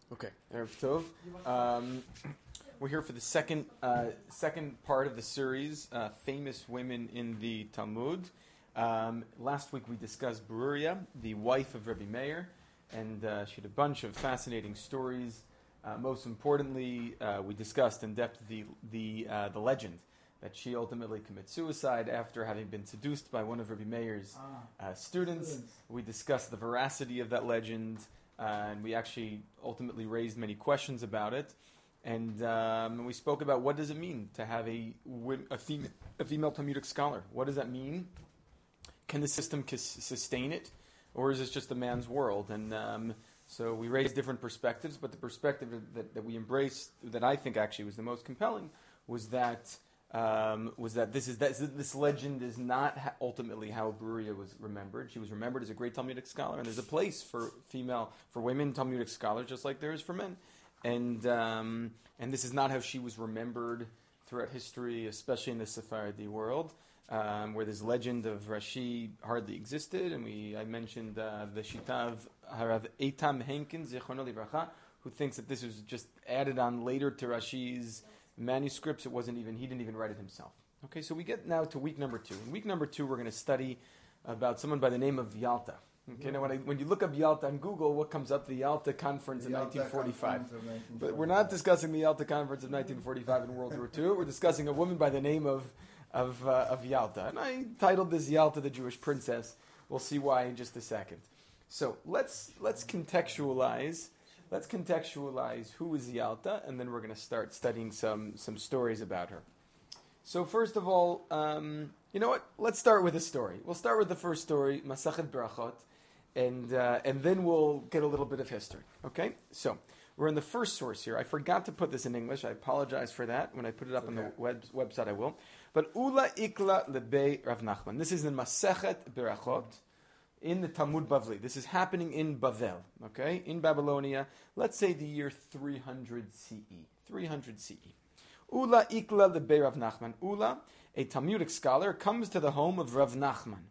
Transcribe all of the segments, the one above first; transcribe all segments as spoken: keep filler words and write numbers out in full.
Okay, Erev Tov. Um, we're here for the second uh, second part of the series, uh, Famous Women in the Talmud. Um, last week we discussed Beruria, the wife of Rabbi Meir, and uh, she had a bunch of fascinating stories. Uh, most importantly, uh, we discussed in depth the the uh, the legend that she ultimately commits suicide after having been seduced by one of Rabbi Meir's ah, uh, students. students. We discussed the veracity of that legend. Uh, and we actually ultimately raised many questions about it. And um, we spoke about what does it mean to have a, a, female, a female Talmudic scholar. What does that mean? Can the system sustain it? Or is this just a man's world? And um, so we raised different perspectives, but the perspective that, that we embraced, that I think actually was the most compelling, was that Um, was that this is that this legend is not ha- ultimately how Beruria was remembered. She was remembered as a great Talmudic scholar, and there's a place for female, for women Talmudic scholars, just like there is for men. And um, and this is not how she was remembered throughout history, especially in the Sephardi world, um, where this legend of Rashi hardly existed. And we I mentioned uh, the Shitav Harav Eitam Henkin Zichrono Livracha, who thinks that this was just added on later to Rashi's manuscripts. It wasn't even, he didn't even write it himself. Okay, so we get now to week number two. In week number two, we're going to study about someone by the name of Yalta. Okay, yeah. Now when, I, when you look up Yalta on Google, what comes up? The Yalta Conference the of Yalta nineteen forty-five. Of nineteen forty-five. But we're not discussing the Yalta Conference of nineteen forty-five in World War Two. We're discussing a woman by the name of of, uh, of Yalta. And I titled this Yalta, the Jewish Princess. We'll see why in just a second. So let's let's contextualize Let's contextualize who is Yalta, and then we're going to start studying some, some stories about her. So first of all, um, you know what? Let's start with a story. We'll start with the first story, Masachet Berachot, and uh, and then we'll get a little bit of history. Okay? So we're in the first source here. I forgot to put this in English. I apologize for that. When I put it up okay. on the web, website, I will. But Ula Ikla Lebei Rav Nachman. This is in Masachet Berachot, in the Talmud Bavli. This is happening in Bavel, okay, in Babylonia. Let's say the year three hundred C E. three hundred C E. Ula ikla lebei Rav Nachman. Ula, a Talmudic scholar, comes to the home of Rav Nachman.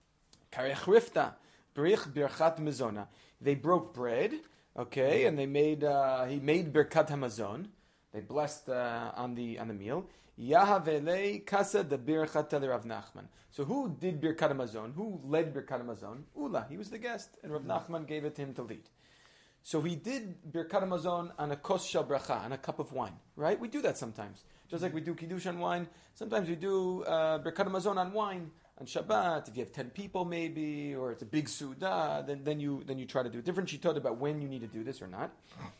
Karech rifta, brich birchat mezona. They broke bread, okay, and they made. Uh, he made birkat hamazon. They blessed uh, on the on the meal. Yahavele kasa de birchat Rav Nachman. So who did Birkat Hamazon? Who led Birkat Hamazon? Ula. He was the guest, and Rav Nachman gave it to him to lead. So he did Birkat Hamazon on a kos shel bracha, on a cup of wine. Right? We do that sometimes. Just like we do Kiddush on wine, sometimes we do uh, Birkat Hamazon on wine. On Shabbat, if you have ten people maybe, or it's a big Suda, then, then, you, then you try to do a different shitot about when you need to do this or not.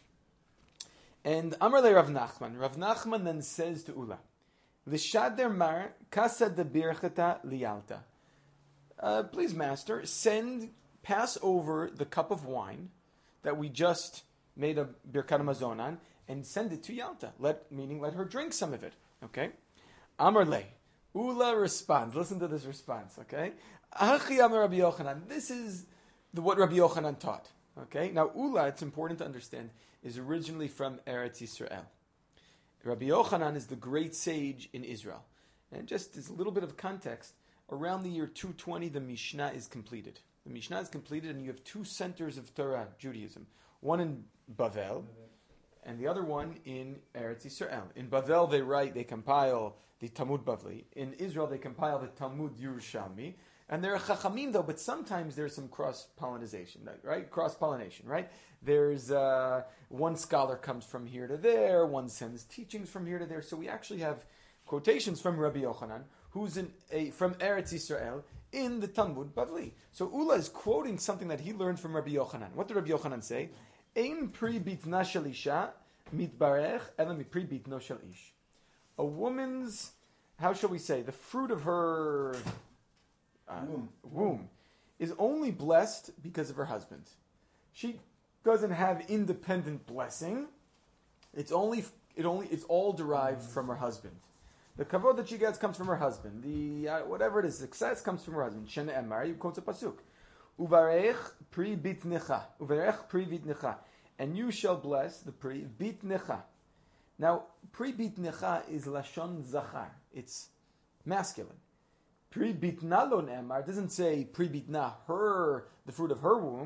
And Amar le Rav Nachman. Rav Nachman then says to Ula, L'shader mar kasa de birchata lialta. Uh, please, master, send, pass over the cup of wine that we just made a birkat hamazon on, and send it to Yalta. Let, meaning, let her drink some of it. Okay. Amar le. Ula responds. Listen to this response. Okay. Achi amar Rabbi Yochanan. This is the, what Rabbi Yochanan taught. Okay. Now, Ula, it's important to understand, is originally from Eretz Yisrael. Rabbi Yochanan is the great sage in Israel. And just as a little bit of context, around the year two twenty, the Mishnah is completed. The Mishnah is completed, and you have two centers of Torah, Judaism. One in Bavel, and the other one in Eretz Yisrael. In Bavel, they write, they compile the Talmud Bavli. In Israel, they compile the Talmud Yerushalmi. And there are chachamim, though, but sometimes there's some cross-pollination, right? Cross-pollination, right? There's uh, one scholar comes from here to there, one sends teachings from here to there. So we actually have quotations from Rabbi Yochanan, who's in a, from Eretz Yisrael, in the Talmud Bavli. So Ula is quoting something that he learned from Rabbi Yochanan. What did Rabbi Yochanan say? Ein pri bitna shel isha mitbarech ela mi pri bitno shel ish. A woman's, how shall we say, the fruit of her uh, womb. womb is only blessed because of her husband. She doesn't have independent blessing. It's only it only it's all derived from her husband. The kavod that she gets comes from her husband. The uh, whatever it is, success comes from her husband. Shene emar, you quote a pasuk. Uvarech pri bitnecha. Uvarech pri bitnecha. And you shall bless the pri bitnecha. Now, pri bitnecha is lashon zachar. It's masculine. Pri bitna lo emar doesn't say pri bitna, her, the fruit of her womb.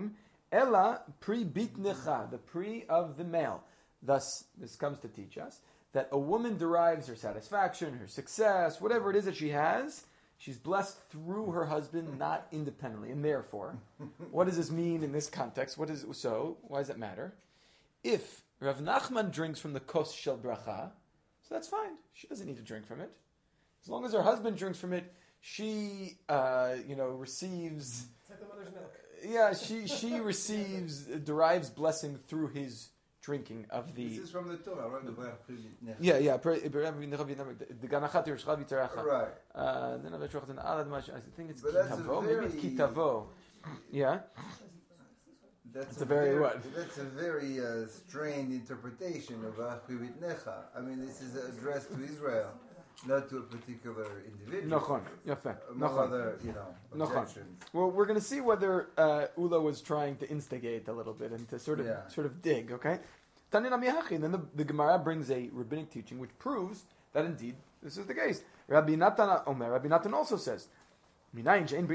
Ella pri bitnecha, the pri of the male. Thus, this comes to teach us that a woman derives her satisfaction, her success, whatever it is that she has, she's blessed through her husband, not independently. And therefore, what does this mean in this context? What is so? Why does it matter? If Rav Nachman drinks from the kos shel bracha, so that's fine. She doesn't need to drink from it. As long as her husband drinks from it, she, uh, you know, receives. It's like the mother's milk. Yeah, she she receives derives blessing through his drinking of the. This is from the Torah, right? The Yeah, yeah. The ganachat yershcha v'teracha. Right. Uh, then I think it's But that's a kitavo. Maybe it's very- kitavo. Yeah. That's It's a very what? That's a very uh, strained interpretation of Achri Necha. I mean, this is addressed to Israel, not to a particular individual. Nachon. Yafeh. Among Nachon. other, you know, Nachon. objections. Well, we're going to see whether uh, Ula was trying to instigate a little bit and to sort of Yeah. sort of dig. Okay. Tanina mihachi. And then the, the Gemara brings a rabbinic teaching which proves that indeed this is the case. Rabbi Natan Omer. Rabbi Natan also says. Again, same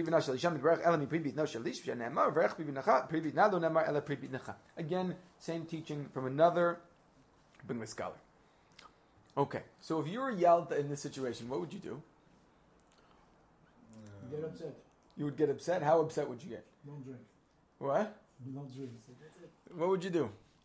teaching from another Bingma scholar. Okay, so if you were Yalta in this situation, what would you do? You get upset. You would get upset? How upset would you get? Don't drink. What? You don't drink. So that's it. What would you do?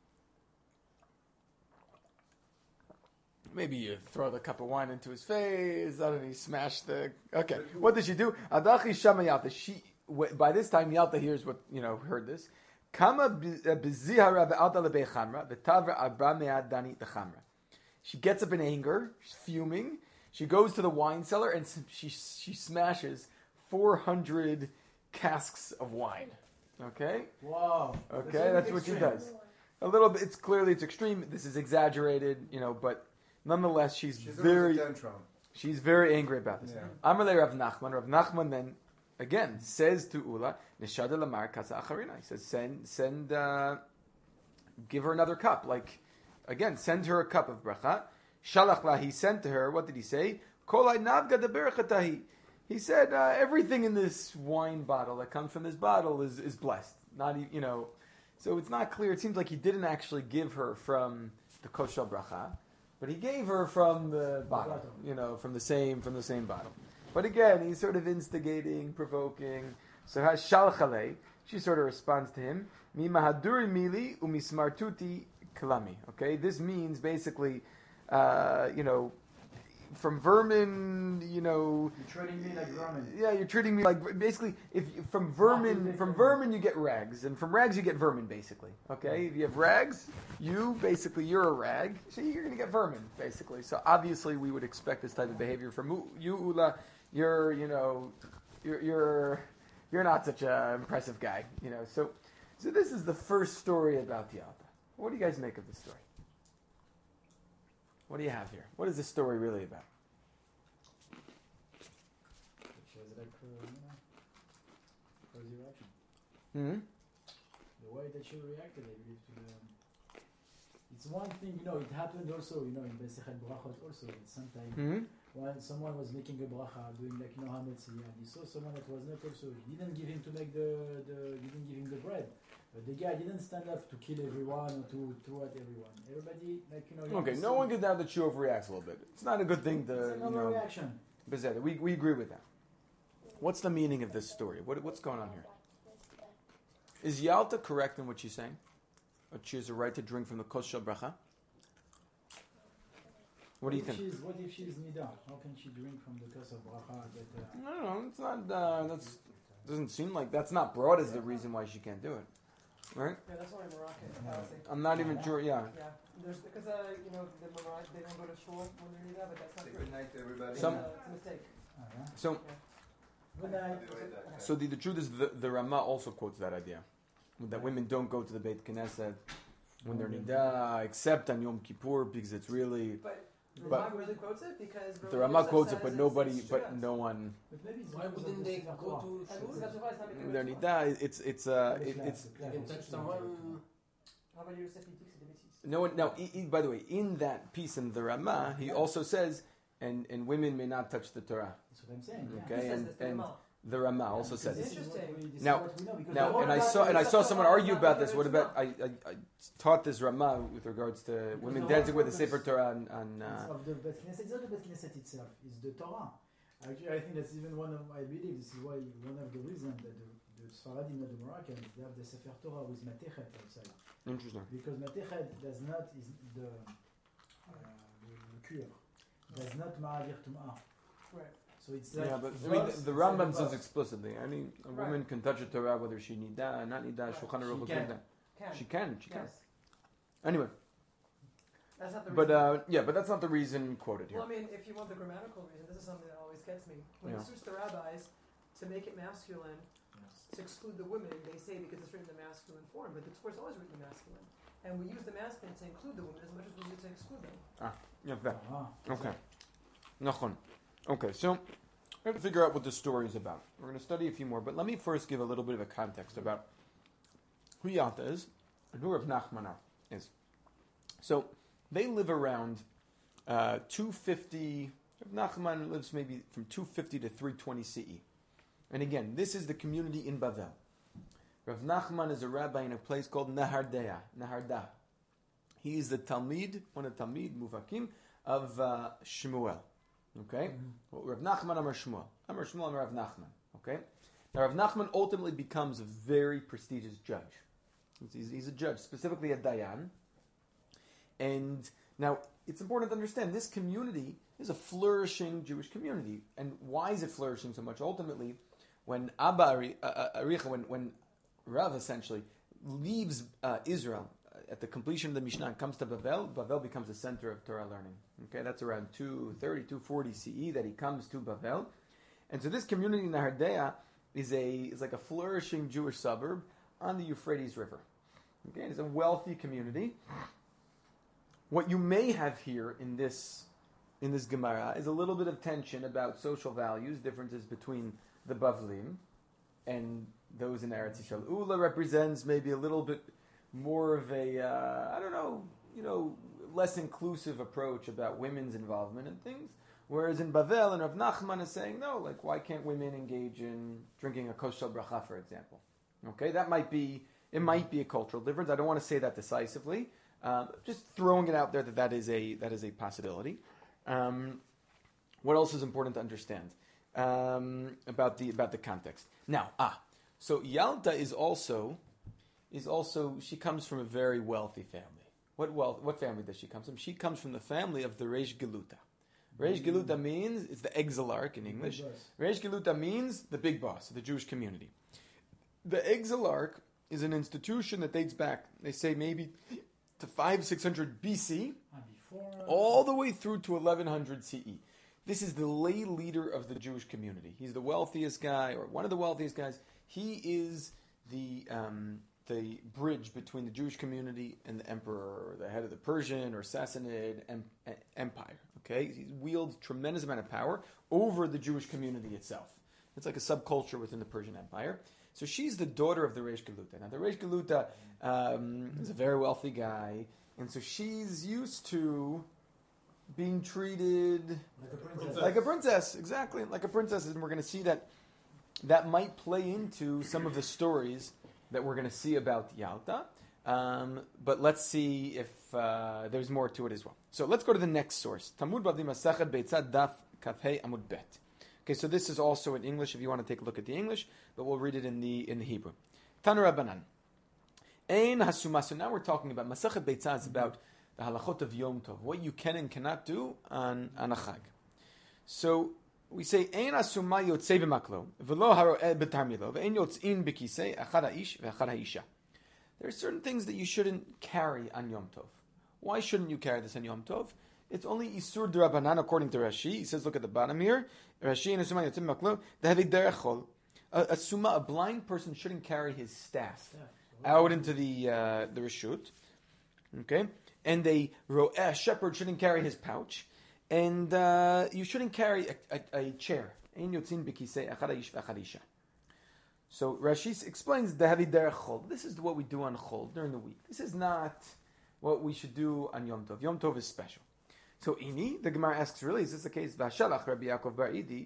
Maybe you throw the cup of wine into his face, and he smash the. Okay, what did she do? Adachi shama Yalta. She by this time Yalta hears what you know. Heard this. Kama bizihara be'alta lebechamra v'tavra abra me'adani dechamra. She gets up in anger. She's fuming. She goes to the wine cellar and she she smashes four hundred casks of wine. Okay. Wow. Okay, that's what she does. A little bit. It's clearly it's extreme. This is exaggerated, you know, but. Nonetheless, she's She very throws a tantrum. she's very angry about this. Yeah. Amalei Rav Nachman. Rav Nachman then again says to Ula, "Neshada lamar kasa acharina." He says, "Send, send, uh, give her another cup. Like again, send her a cup of bracha." Shalach la. He sent to her. What did he say? Kolai navga de berachatahi. He said uh, everything in this wine bottle that comes from this bottle is is blessed. Not e- you know, so it's not clear. It seems like he didn't actually give her from the koshel bracha. But he gave her from the bottle, you know, from the same from the same bottle. But again, he's sort of instigating, provoking. So has shalchale. She sort of responds to him. Mi mahaduri mili umismartuti kalami. Okay, this means basically, uh, you know, from vermin, you know. You're treating me like vermin. Yeah, you're treating me like basically. If you, from vermin, from vermin you get rags, and from rags you get vermin. Basically, okay. If you have rags, you basically you're a rag, so you're going to get vermin. Basically, so obviously we would expect this type of behavior from you, Ula. You're, you know, you're you're you're not such an impressive guy, you know. So, so this is the first story about Yalta. What do you guys make of this story? What do you have here? What is this story really about? She has like, uh, you know, crazy reaction. Hmm. The way that she reacted, I believe, to the. It's one thing, you know, it happened also, you know, in Besechet Brachot also. Sometimes Hmm. when someone was making a bracha, doing like, you know, Hametz, and he saw someone that was not also, he didn't give him to make the, the he didn't give him the bread. But the guy didn't stand up to kill everyone or to throw at everyone. Everybody, like, you know. you Okay, no understand? one can doubt that she overreacts a little bit. It's not a good thing to, It's you another know. reaction. Bezeder. We we agree with that. What's the meaning of this story? What what's going on here? Is Yalta correct in what she's saying? That she has a right to drink from the kos shel bracha? What do you if think? She's, what if she's nida? How can she drink from the curse of bracha? That, uh, No, no, no, it's not. Uh, that's doesn't seem like that's not brought as the reason why she can't do it, right? Yeah, that's only Moroccan. fallacy. I'm not even sure. Yeah. Yeah, there's because uh, you know the Moroccan they don't go to shul when they're neither, but that's not Say true. good night to everybody. Some- uh, it's a mistake. uh, yeah. So Good night. so the, the truth is the the Rama also quotes that idea that women don't go to the Beit Knesset when they're nida except on Yom Kippur because it's really. But the But- Rama really quotes it because The Rama Rama quotes it, says but it's- nobody, it's but true. no one. But maybe it's Why because of wouldn't the they Seder go Torah. to And shul? that's why it's not making They're a nida. It's it's uh it, it's You can touch someone. How about your Sefitik Sedebesis? no one. Now, i- i- by the way, in that piece in the Rama, he also says, and and women may not touch the Torah. That's what I'm saying. Yeah. Okay, Who says and this? The and Rama. the Rama also Because says this it. is what Interesting. we- this is Now- what we know, because Now, the and I whole saw and I Bible saw is someone about- argue about this. What about I, I, I taught this Rama with regards to women the dancing whole with the Sefer purpose- Torah on, on It's uh, of the Bet Knesset. It's not the Bet Knesset itself. It's the Torah. Actually, I think that's even one of I believe this is why one of the reasons that the, the Sfaradim and the Moroccans they have the Sefer Torah with Matechet outside, interesting. because Matechet does not is the uh, the, the cure does not ma'avir tum'ah. Right. So it's like Yeah, but I box mean, the, the inside Rambam box. says explicitly, any a Right. woman can touch a Torah whether she nida, not nida, Right. Shulchan She Aruch will can. give that. Can. She can, she can. Yes. Anyway, That's not the but reason. uh, yeah, but that's not the reason quoted here. Well, I mean, if you want the grammatical reason, this is something that always gets me. When Yeah. it suits the rabbis to make it masculine, to exclude the women, they say because it's written in the masculine form, but the Torah is always written in masculine. And we use the masculine to include the women as much as we use to exclude them. Yeah, fair. Ah, Okay. Nachon. Okay, so we have to figure out what this story is about. We're going to study a few more, but let me first give a little bit of a context about who Yalta is and who Rav Nachman is. So they live around uh, two fifty. Rav Nachman lives maybe from two fifty to three twenty C E. And again, this is the community in Bavel. Rav Nachman is a rabbi in a place called Nahardea, Naharda. He is the Talmid, one of the Talmid Muvakim of uh, Shmuel. Okay? Well, Rav Nachman Amar Shmuel. Amar Shmuel Amar Rav Nachman. Okay? Now Rav Nachman ultimately becomes a very prestigious judge. He's, he's a judge, specifically a Dayan. And now it's important to understand this community is a flourishing Jewish community. And why is it flourishing so much? Ultimately, when Abba Ari- uh, Aricha, when, when Rav essentially leaves uh, Israel uh, at the completion of the Mishnah and comes to Bavel, Bavel becomes the center of Torah learning. Okay, that's around two thirty, two forty C E that he comes to Bavel. And so this community in Nahardea is a is like a flourishing Jewish suburb on the Euphrates River. Okay, it's a wealthy community. What you may have here in this in this Gemara is a little bit of tension about social values, differences between the Bavlim and those in Eretz Yisrael. Ula represents maybe a little bit more of a, uh, I don't know, you know, less inclusive approach about women's involvement in things. Whereas in Bavel and Rav Nachman is saying, no, like, why can't women engage in drinking a kosher bracha, for example? Okay, that might be, it might be a cultural difference. I don't want to say that decisively. Um, just throwing it out there that that is a, that is a possibility. Um, what else is important to understand um, about the about the context? Now, ah, so Yalta is also is also she comes from a very wealthy family. What wealth? What family does she come from? She comes from the family of the Reish Geluta. Reish Geluta means it's the exilarch in English. Reish Geluta means the big boss of the Jewish community. The exilarch is an institution that dates back, they say maybe to five six hundred B C. Before, all the way through to eleven hundred C E. This is the lay leader of the Jewish community. He's the wealthiest guy, or one of the wealthiest guys. He is the um, the bridge between the Jewish community and the emperor, or the head of the Persian or Sassanid em- empire. Okay, he wields tremendous amount of power over the Jewish community itself. It's like a subculture within the Persian Empire. So she's the daughter of the Reish Geluta. Now the Reish Geluta um, is a very wealthy guy. And so she's used to being treated like a princess. like a princess, exactly, like a princess. And we're going to see that that might play into some of the stories that we're going to see about Yalta. Um, but let's see if uh, there's more to it as well. So let's go to the next source. Talmud Bavli Masachet Beitzad Daf Kafhei Amud Bet. Okay, so this is also in English if you want to take a look at the English, but we'll read it in the in the Hebrew. Tanu Rabbanan. Ein hasuma. So now we're talking about Masachet Beitzah is about the halachot of Yom Tov, what you can and cannot do on, on a chag. So we say Ein hasuma yotzei b'maklo v'lo haroeh b'tarmilo v'ein yotzin b'kisei achad ha'ish v'achad ha'isha. There are certain things that you shouldn't carry on Yom Tov. Why shouldn't you carry this on Yom Tov? It's only Isur D'Rabbanan according to Rashi. He says, look at the bottom here. Rashi and Asuma yotzei b'maklo dehavi derechol. A suma, a blind person shouldn't carry his staff out into the uh, the reshut, okay, and a ro'eh shepherd shouldn't carry his pouch, and uh, you shouldn't carry a, a, a chair. So Rashi explains the heavy derech chol. This is what we do on chol during the week. This is not what we should do on Yom Tov. Yom Tov is special. So ini, the Gemara asks, really, is this the case? Vashalach Rabbi Yaakov Bar Idi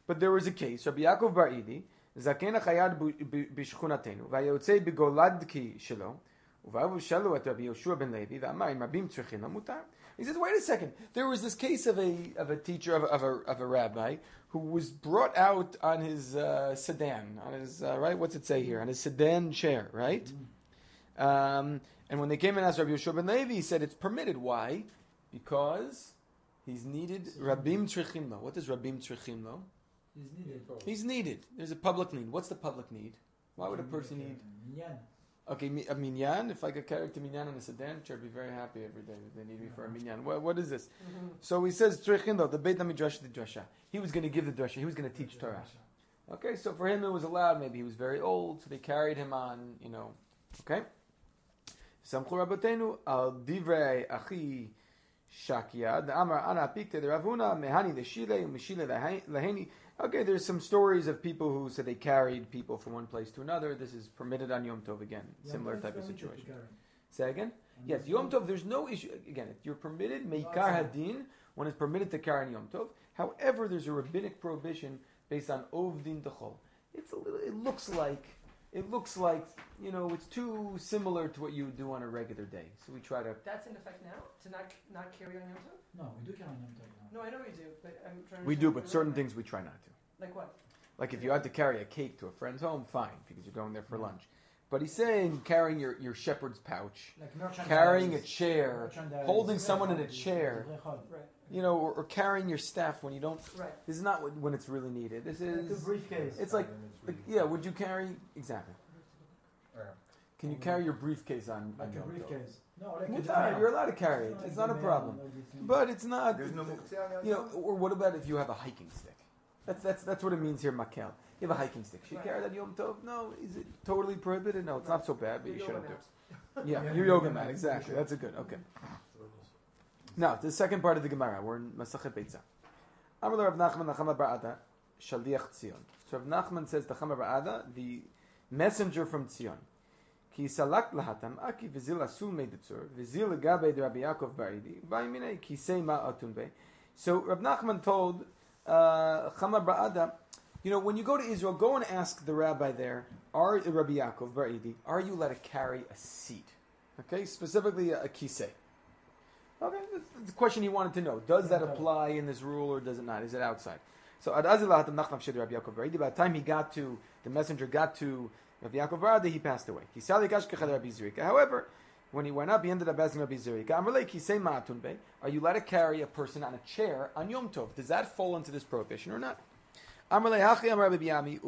but there was a case. Rabbi Yaakov Bar Idi, Zaken Chayad b'shchunatenu, v'ayotzei b'goladki shelo, u'va'avu shalu et Rabbi Yoshua ben Levi, v'amar im rabim tzrichin lamutar. He says, wait a second. There was this case of a of a teacher of, of a of a rabbi who was brought out on his uh, sedan, on his uh, right. What's it say here? On his sedan chair, right? Mm-hmm. Um, and when they came and asked Rabbi Yoshua ben Levi, he said it's permitted. Why? Because he's needed. Rabim tzrichim lo. What does rabim tzrichim lo? He's needed. He's needed. There's a public need. What's the public need? Why would a person need? Minyan. Okay, mi- a minyan. If I could carry to minyan in a sedan, I'd be very happy every day that they need me for a minyan. What, what is this? Mm-hmm. So he says, tzrichin lo, the Beit HaMidrash the drasha. He was going to give the drasha. He was going to teach Torah. Okay, so for him it was allowed. Maybe he was very old, so they carried him on, you know. Okay? Samchu Rabbeinu al divrei achi shakia, the amar ana pikte the ravuna, mehani the shile, umishile laheni. Okay, there's some stories of people who said they carried people from one place to another. This is permitted on Yom Tov again. Similar type of situation. Say again? Yes, Yom Tov, there's no issue. Again, you're permitted, meikar hadin, when it's permitted to carry on Yom Tov. However, there's a rabbinic prohibition based on ovdin dechol. It's a little, it looks like, it looks like, you know, it's too similar to what you would do on a regular day. So we try to... That's in effect now? To not not carry on Yom Tov? No, we do carry on Yom Tov now. No, I know we do, but I'm trying to... We do, understand but the certain regular- things we try not to. Like what? Like if you had to carry a cake to a friend's home, fine, because you're going there for lunch. But he's saying carrying your, your shepherd's pouch, Like merchandise, carrying a chair, merchandise, holding someone in a chair, Right. you know, or, or carrying your staff when you don't. Right. This is not when it's really needed. This Like a is. briefcase. It's like, like, yeah. Would you carry exactly? Can you carry your briefcase on? Like on a Yom Tov? briefcase. No, like a Mutar, divan. you're allowed to carry it. Like It's not a divan, problem. like this thing. But it's not. There's no muktzeh on You know, or what about if you have a hiking stick? That's that's that's what it means here, Makel. You have a hiking stick. Should you Right. carry that Yom Tov? No. Is it totally prohibited? No, it's not so bad, but Your you yoga shouldn't do mat. it. Yeah, Yeah, your yoga yoga mat, mat, exactly. sure. That's a good. Okay. Now, the second part of the Gemara. We're in Masachet Beitzah. Amar Rav Nachman Nachama Bar Ada, Shaliach Tzion. So Rav Nachman says, Nachama Bar Ada, the messenger from Tzion. Ki salak lahatam aki v'zil asul meiditzur v'zil legabe de Rabbi Yaakov Baridi v'ayminei ki sei ma atun be. So Rav Nachman told uh, Chama Bar Ada, you know, when you go to Israel, go and ask the rabbi there, are Rabbi Yaakov Baridi, are you allowed to carry a seat? Okay, specifically a, a kisei. Okay, that's the question he wanted to know. Does that apply in this rule or does it not? Is it outside? So by the time he got to, the messenger got to Rabbi Yaakov Baradi, he passed away. However, when he went up, he ended up asking Rabbi Zurika, are you allowed to carry a person on a chair on Yom Tov? Does that fall into this prohibition or not? Rabbi Ami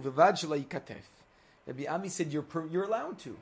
said you're, you're allowed to.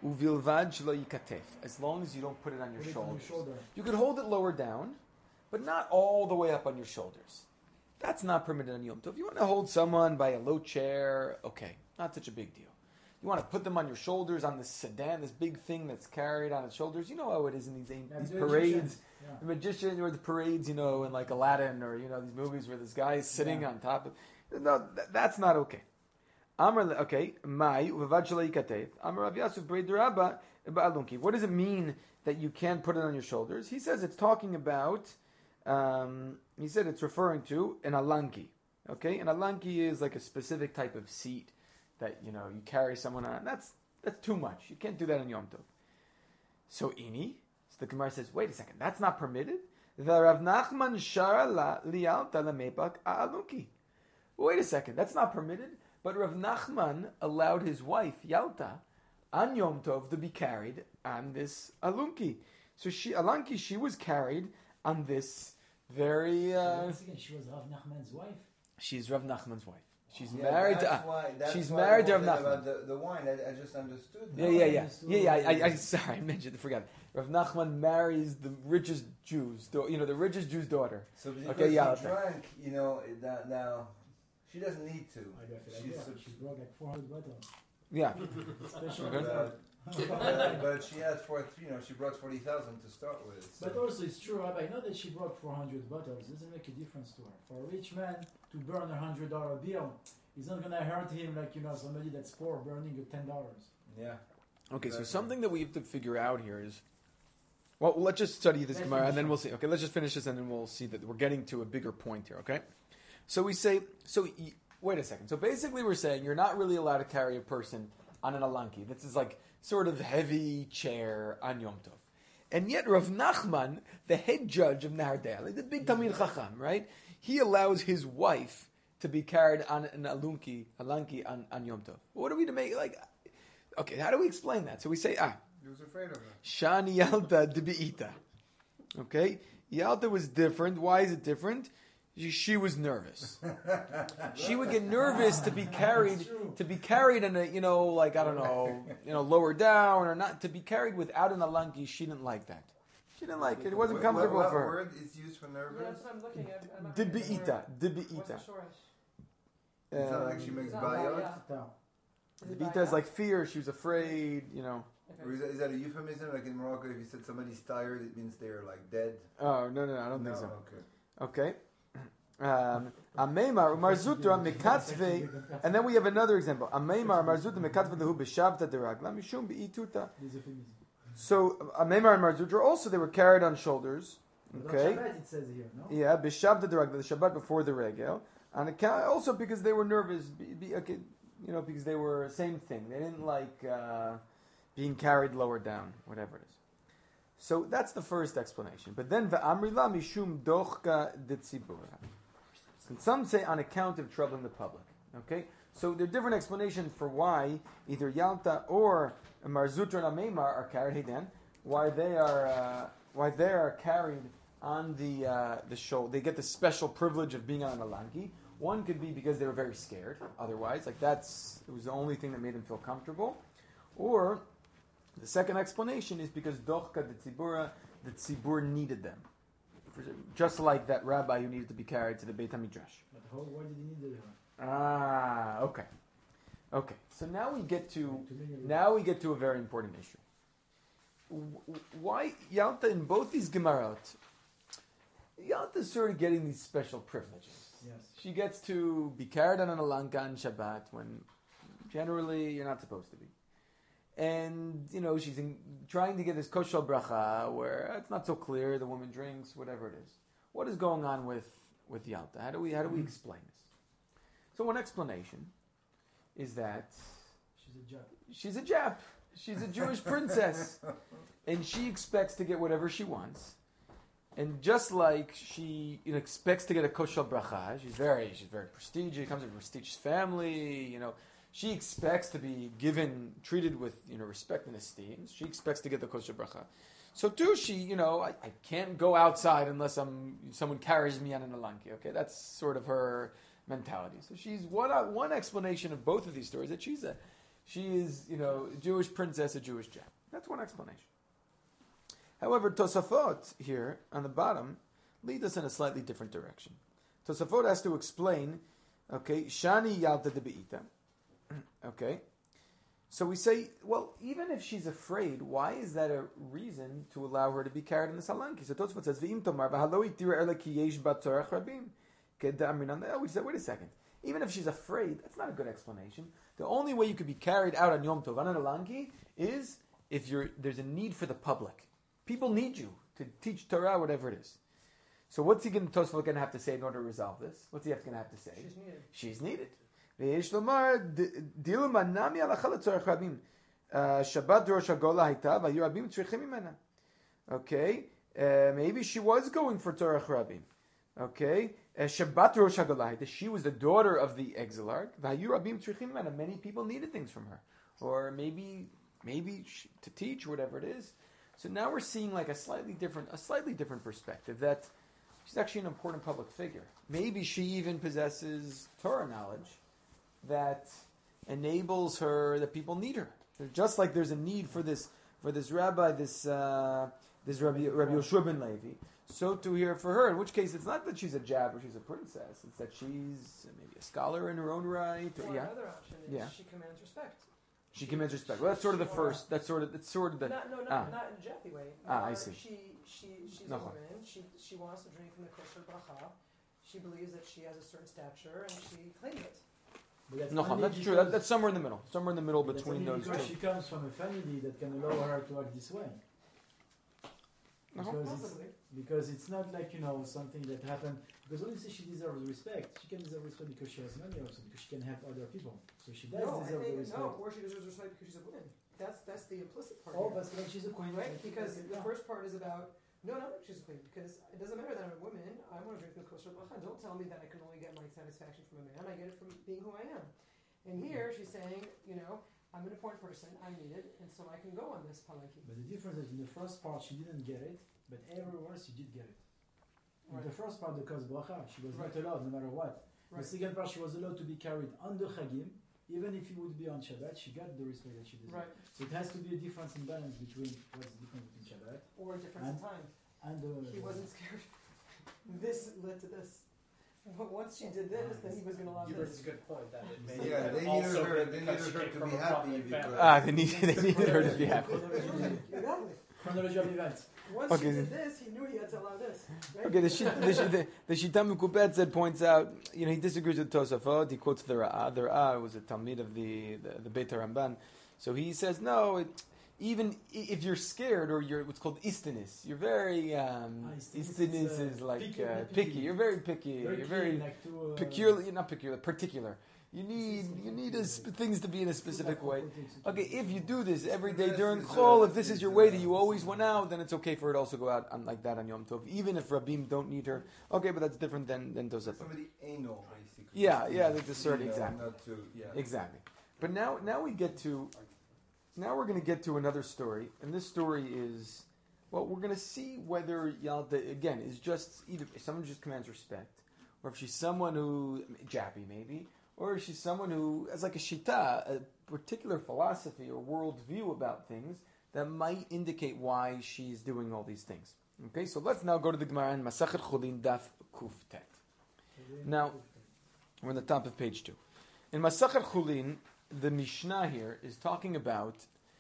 As long as you don't put it on your Put it on shoulders. your shoulder. You could hold it lower down, but not all the way up on your shoulders. That's not permitted on Yom Tov. If you want to hold someone by a low chair, okay, not such a big deal. You want to put them on your shoulders on this sedan, this big thing that's carried on its shoulders. You know how it is in these, Yeah, these the parades. Egyptians. Yeah. The magician or the parades, you know, in like Aladdin or, you know, these movies where this guy is sitting Yeah. on top of... No, th- that's not okay. Amar, okay, Mai, uvad shalei katef. Amar Rav Yasuf Brei Derabba ba'alunki. What does it mean that you can't put it on your shoulders? He says it's talking about, um, he said it's referring to an alanki. Okay, an alanki is like a specific type of seat that, you know, you carry someone on. That's that's too much. You can't do that on Yom Tov. So ini, so the Gemara says, wait a second, that's not permitted? The Rav Nachman shara la lialta lamepak a'alunki. Wait a second, that's not permitted? But Rav Nachman allowed his wife, Yalta, on Yom Tov to be carried on this alunki. So she, alanki, she was carried on this very... So Uh, once again, she was Rav Nachman's wife. she's Rav Nachman's wife. She's Yeah, married to... that's uh, why, that's she's why married to the Rav whole thing Nachman. about the, the wine. I, I just understood. Yeah, now. yeah, yeah. Understood. Yeah, yeah, I, I, I, sorry, I mentioned, I forgot. Rav Nachman marries the richest Jews, do- you know, the richest Jew's daughter. So because Okay, yeah, he okay. drank, you know, that now she doesn't need to. I got it. She's Yeah, sub- she brought like four hundred bottles. Yeah. Special Okay. bottle. but, but she had for you know she brought forty thousand to start with. So. But also, it's true, Rabbi. Know that she brought four hundred bottles. Doesn't make a difference to her. For a rich man to burn a hundred dollar bill, it's not gonna hurt him like, you know, somebody that's poor burning a ten dollars. yeah. Okay, so Exactly. something that we have to figure out here is, well, let's just study this Let's Gemara and finish then it. we'll see. Okay, let's just finish this and then we'll see that we're getting to a bigger point here. Okay, so we say, so y- wait a second. So basically, we're saying you're not really allowed to carry a person on an alanki. This is like sort of heavy chair on Yom Tov. And yet Rav Nachman, the head judge of Nahar Dea, like the big Talmid Chacham, right? He allows his wife to be carried on an alunki, alanki on, on Yom Tov. What are we to make, like, okay, how do we explain that? So we say, ah, He was afraid of her. Shani Yalta Dibi'ita. Okay? Yalta was different. Why is it different? She, she was nervous. She would get nervous to be carried, to be carried in a, you know, like, I don't know, you know, lower down or not, to be carried without an alanki. She didn't like that. She didn't like it. It wasn't What- comfortable what, what for her. word is used for Yeah, nervous? that's what I'm looking at. I'm not looking at the Dibi'ita. word. What's Dibi'ita. the shorish? It's not Um, like she makes It's not bayot? bayah. Star. Is it Dibi'ita bayah? is like fear. She was afraid, you know. Okay. Or is that, is that a euphemism? Like in Morocco, if you said somebody's tired, it means they're like dead? Oh, no, no, no, I don't no? think so. Okay. Okay. Um, Ameimar Marzutra Mekatzve, and then we have another example. Ameimar Marzutra Mekatzve lehu b'shavta deragla mishum be'ituta. There's a euphemism. So Ameimar and Marzutra also they were carried on shoulders. But Okay. on Shabbat it says here, no? Yeah, b'shavta deragla, the Shabbat before the regel, on account also because they were nervous. Be, be, okay, you know, because they were same thing. They didn't like uh, being carried lower down, whatever it is. So that's the first explanation. But then v'amrila mishum dochka detzibura. And some say on account of troubling the public. Okay, so there are different explanations for why either Yalta or Marzutra and Ameimar are carried. Hey Dan, why they are uh, why they are carried on the uh, the shoulder. They get the special privilege of being on an alanki. One could be because they were very scared. Otherwise, like that's it was the only thing that made them feel comfortable. Or the second explanation is because Dochka the Tzibura, the Tzibur needed them. For- Just like that rabbi who needed to be carried to the Beit HaMidrash. But how, why did he need her? Ah, okay. Okay, so now we get to, Too many- now we get to a very important issue. W- w- Why Yalta in both these Gemarot, Yalta's sort of getting these special privileges. Yes. She gets to be carried on an alanka on Shabbat when generally you're not supposed to be. And, you know, she's in, trying to get this kosher bracha where it's not so clear, the woman drinks, whatever it is. What is going on with, with Yalta? How do we how do we explain this? So one explanation is that She's a Jap. she's a Jap. She's a Jewish princess. And she expects to get whatever she wants. And just like she you know, expects to get a kosher bracha, she's very she's very prestigious, comes from a prestigious family, you know. She expects to be given, treated with, you know, respect and esteem. She expects to get the kosher bracha. So too, she, you know, I, I can't go outside unless I'm someone carries me on an alanki. Okay, that's sort of her mentality. So she's one one explanation of both of these stories that she's a, she is, you know, a Jewish princess, a Jewish Jap. That's one explanation. However, Tosafot here on the bottom lead us in a slightly different direction. Tosafot has to explain, okay, Shani Yalta de Be'ita. Okay, so we say, well, even if she's afraid, why is that a reason to allow her to be carried in the salanki? So Tosfot says, "V'im tomar v'halo itira ela ki yesh bat tzorach rabim." We said, wait a second. Even if she's afraid, that's not a good explanation. The only way you could be carried out on Yom Tov on an alanki is if you're there's a need for the public. People need you to teach Torah, whatever it is. So what's he going to Tosfot going to have to say in order to resolve this? What's he going to have to say? She's needed. She's needed. ויש לומר, דילו מנע מהלכה לצורך רבים. שבת ראש הגולה הייתה, והיו רבים צריכים ממנה. Okay, uh, maybe she was going for Torah Rabim. Okay, Shabbat Rosh Hagolah הייתה, she was the daughter of the exilarch, והיו רבים צריכים ממנה. Many people needed things from her. Or maybe, maybe she, to teach, whatever it is. So now we're seeing like a slightly different, a slightly different perspective that she's actually an important public figure. Maybe she even possesses Torah knowledge that enables her, that people need her. Just like there's a need for this for this rabbi, this uh, this Rabbi, Rabbi Yoshua ben Levi, so to here for her, in which case it's not that she's a Jab or she's a princess, it's that she's maybe a scholar in her own right. Or, Or yeah, another option is Yeah. she commands respect. she commands respect. Well, that's sort of the first, that's sort of, that's sort of the, Not, no, not, ah. not in a Jeffy way. Ah, I More see. She, she, she's No. a woman. She, she wants to drink from the kosher bracha. She believes that she has a certain stature, and she claims it. But that's no, only that's true. because- That, that's somewhere in the middle, somewhere in the middle that's between only those because two. she comes from a family that can allow her to act this way. Uh-huh. Because it's, Possibly. because it's not like, you know, something that happened. Because when you say she deserves respect, she can deserve respect because she has money also, because she can help other people. So she does No, I deserve the think respect. no, or she deserves respect because she's a woman. That's that's the implicit part. Oh, here. but like she's a queen. Right? like, Because like, the yeah. first part is about no, not that she's a queen. Because it doesn't matter that I'm a woman. I want to drink the kosher bracha. Don't tell me that I can only get my satisfaction from a man. I get it from being who I am. And here she's saying, you know, I'm an important person. I'm needed, and so I can go on this palanki. But the difference is in the first part she didn't get it, but everywhere she did get it. In Right. the first part, the Kos Bracha, she was Right. not allowed no matter what. Right. The second part, she was allowed to be carried on the Chagim, even if he would be on Shabbat, she got the respect that she deserved. Right. So it has to be a difference in balance between what's the difference between Shabbat Or a difference in And- time. and the. He wasn't scared. This led to this. But once she did this, then he was going to allow You raised this. a good point that it may Yeah, have they also needed her- been they because needed she her came to from be a happy prominent because- family. Ah, they needed, they needed her to be happy. Exactly. Chronology of events. Once Okay. she did this, he knew he had to allow this. Right? Okay, the Shit- the Shit- the, the Shitam Mekubet said points out, you know, he disagrees with Tosafot. He quotes the Ra'ah. The Ra'ah was a Talmid of the the, the Beit Ramban, so he says no. It, even i- if you're scared or you're what's called istinis, you're very um, Ah, istinis istinis is, uh, is like picky, uh, not picky. picky. You're very picky. Very you're clean, very like to, uh, peculiar, not peculiar, particular. You need you need a sp- things to be in a specific way. Okay, if you do this every day This during is, Chol, uh, if this is is, your way that uh, you always went out, then it's okay for it also go out on, like that on Yom Tov, even if Rabim don't need her. Okay, but that's different than than Tosafot. Somebody anal, basically. Yeah, yeah, like the certain- You know, exactly. Not to, yeah. Exactly. But now now we get to now we're going to get to another story, and this story is well, we're going to see whether Yalta again is just either if someone just commands respect, or if she's someone who Jappy maybe. Or she's someone who has like a shita, a particular philosophy or worldview about things that might indicate why she's doing all these things. Okay, so let's now go to the Gemara in Masachet Chulin Daf Kuftet. Now, we're on the top of page two. In Masachet Chulin, the Mishnah here is talking about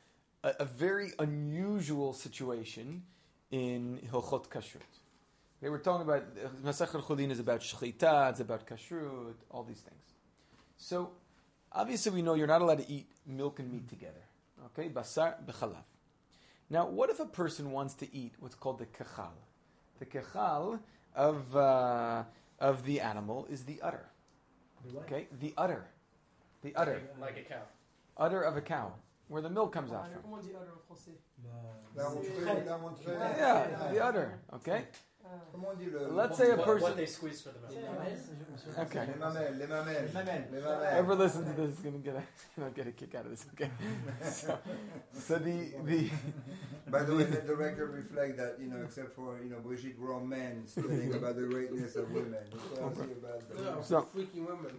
a, a very unusual situation in Hilchot Kashrut. Okay, we're talking about Masachet Chulin is about shchita, it's about kashrut, all these things. So, obviously we know you're not allowed to eat milk and meat together. Okay, basar b'chalav. Now, what if a person wants to eat what's called the kechal? The kechal of uh, of the animal is the udder. The what? Okay, the udder, the udder, Like a cow. udder of a cow, where the milk comes out from. Comment on dit udder en français? Là, on The- fait- là, on fait- Yeah, the udder. Okay. Ah. Comment on dit le... Let's say a What- person- What they squeeze for the milk. Okay. Les mamelles, les mamelles. Les mamelles. Les mamelles. Whoever listens to this is going to get a you know, get a kick out of this. Okay. So, so the the By the way, let the record reflect that, you know, except for, you know, Brigitte, we're all men studying about the greatness of women. It tells you about the... So- freaky women.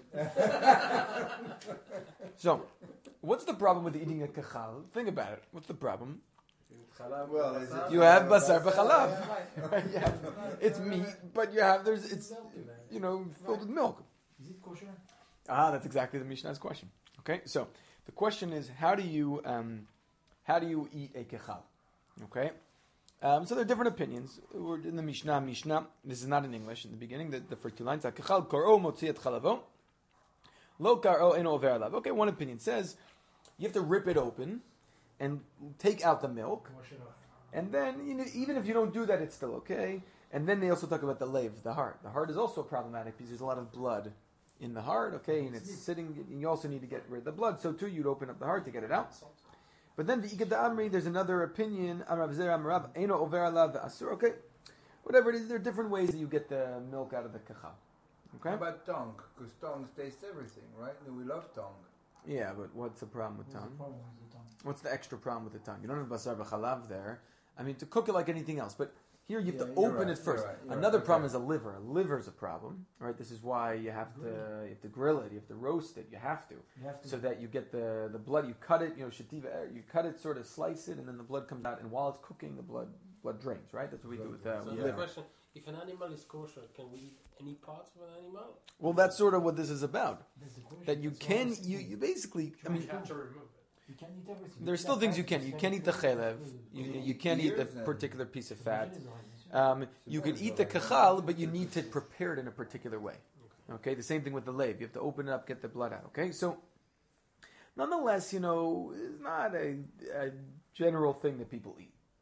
so, what's the problem with eating a kachal? Think about it. What's the problem? Well, is it... You have basar Yeah. b'chalav. Right, you have, it's meat, but you have there's it's you know filled with milk. Is it kosher? Ah, that's exactly the Mishnah's question. Okay, so the question is how do you um, how do you eat a kechal? Okay, um, so there are different opinions. We're in the Mishnah. Mishnah. This is not in English in the beginning. The, the first two lines. Kechal karo motzi et chalavo. Lo karo eno over alav. Okay, one opinion says you have to rip it open and take out the milk. Wash it off. And then, you know, even if you don't do that, it's still okay. And then they also talk about the lave, the heart. The heart is also problematic because there's a lot of blood in the heart, okay, and it's sitting, and you also need to get rid of the blood. So too, you'd open up the heart to get it out. But then the Ikad Amri, there's another opinion, Amrav Zer Amrav, Eino Over Alav Asur, okay. Whatever it is, there are different ways that you get the milk out of the kachal. How Okay? about tongue? Because tongue tastes everything, right? No, we love tongue. Yeah, but what's the problem with What's the tongue? problem with the tongue? What's the extra problem with the tongue? You don't have basar b'chalav there. I mean, to cook it like anything else, but here you have Yeah, to you're open right, it first. you're right, you're Another right, problem okay. is a liver. A liver is a problem, right? This is why you have to you have to grill it, you have to roast it, you have to, You have to. so that you get the, the blood. You cut it, you know, shativa. You cut it, sort of slice it, and then the blood comes out. And while it's cooking, the blood blood drains, right? That's what we do with uh, So with the liver. question: if an animal is kosher, can we eat any parts of an animal? Well, that's sort of what this is about. That's the question. That you That's why I'm can asking you you basically. I We mean, have to remove it. You can eat everything. there's You still can things you eat can. fat, You can't eat the chelev. You You you eat can't eat the ears and- particular piece of fat. Ears are- Um, you can eat the kachal, but you need to prepare it in a particular way. Okay, the same thing with the lave. You have to open it up, get the blood out. Okay, so nonetheless, you know, it's not a, a general thing that people eat.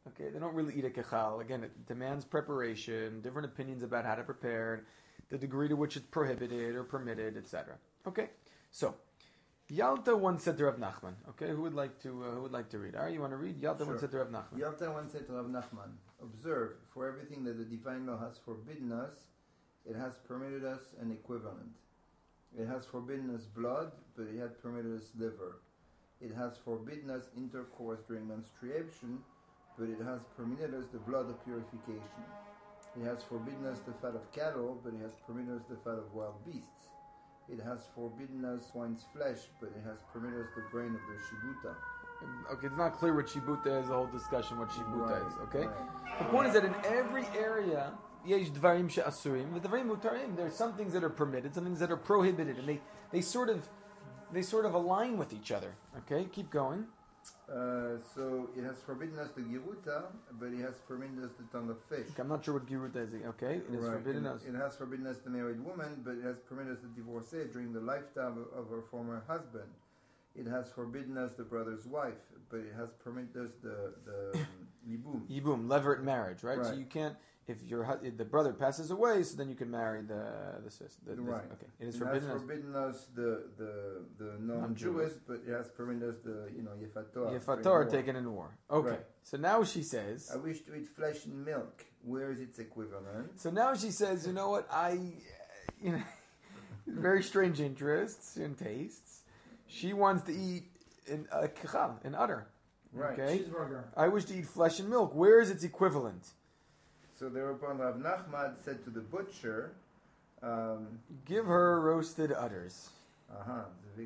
Okay, they don't really eat a kechal. Again, it demands preparation, different opinions about how to prepare it, the degree to which it's prohibited or permitted, et cetera. Okay, so Yalta once said to Rav Nachman. Okay, who would like to uh, who would like to read? Ari, you want to read? Yalta Sure. once said to Rav Nachman. Yalta once said to Rav Nachman, observe, for everything that the divine law has forbidden us, it has permitted us an equivalent. It has forbidden us blood, but it had permitted us liver. It has forbidden us intercourse during menstruation, but it has permitted us the blood of purification. It has forbidden us the fat of cattle, but it has permitted us the fat of wild beasts. It has forbidden us swine's flesh, but it has permitted us the brain of the shibuta. Okay, it's not clear what shibuta is. The whole discussion what shibuta Right, is. Okay, right. the point is that in every area, yesh dvarim she'asurim, the dvarim mutarim. There's some things that are permitted, some things that are prohibited, and they they sort of they sort of align with each other. Okay, keep going. Uh, so it has forbidden us the giruta, but it has permitted us the tongue of fish. Okay, I'm not sure what giruta is. Okay, it is Right. forbidden it, us. It has forbidden us the married woman, but it has permitted us the divorcee during the lifetime of, of her former husband. It has forbidden us the brother's wife, but it has permitted us the the um, yibum. Yibum, levirate marriage, right? So Right. you can't if your hu- if the brother passes away, so then you can marry the the sister. The, the- Right. Okay, it is It forbidden has us. forbidden us the the the non-Jewish, but it has permitted us the you know yefator. Yefator taken in war. Okay, Right. so now she says. I wish to eat flesh and milk. Where is its equivalent? So now she says, you know what? I, you know, very strange interests and tastes. She wants to eat in a kechal, an udder. Right. Okay. Cheeseburger. I wish to eat flesh and milk. Where is its equivalent? So thereupon Rav Nachman said to the butcher, um, Give her roasted udders. aha,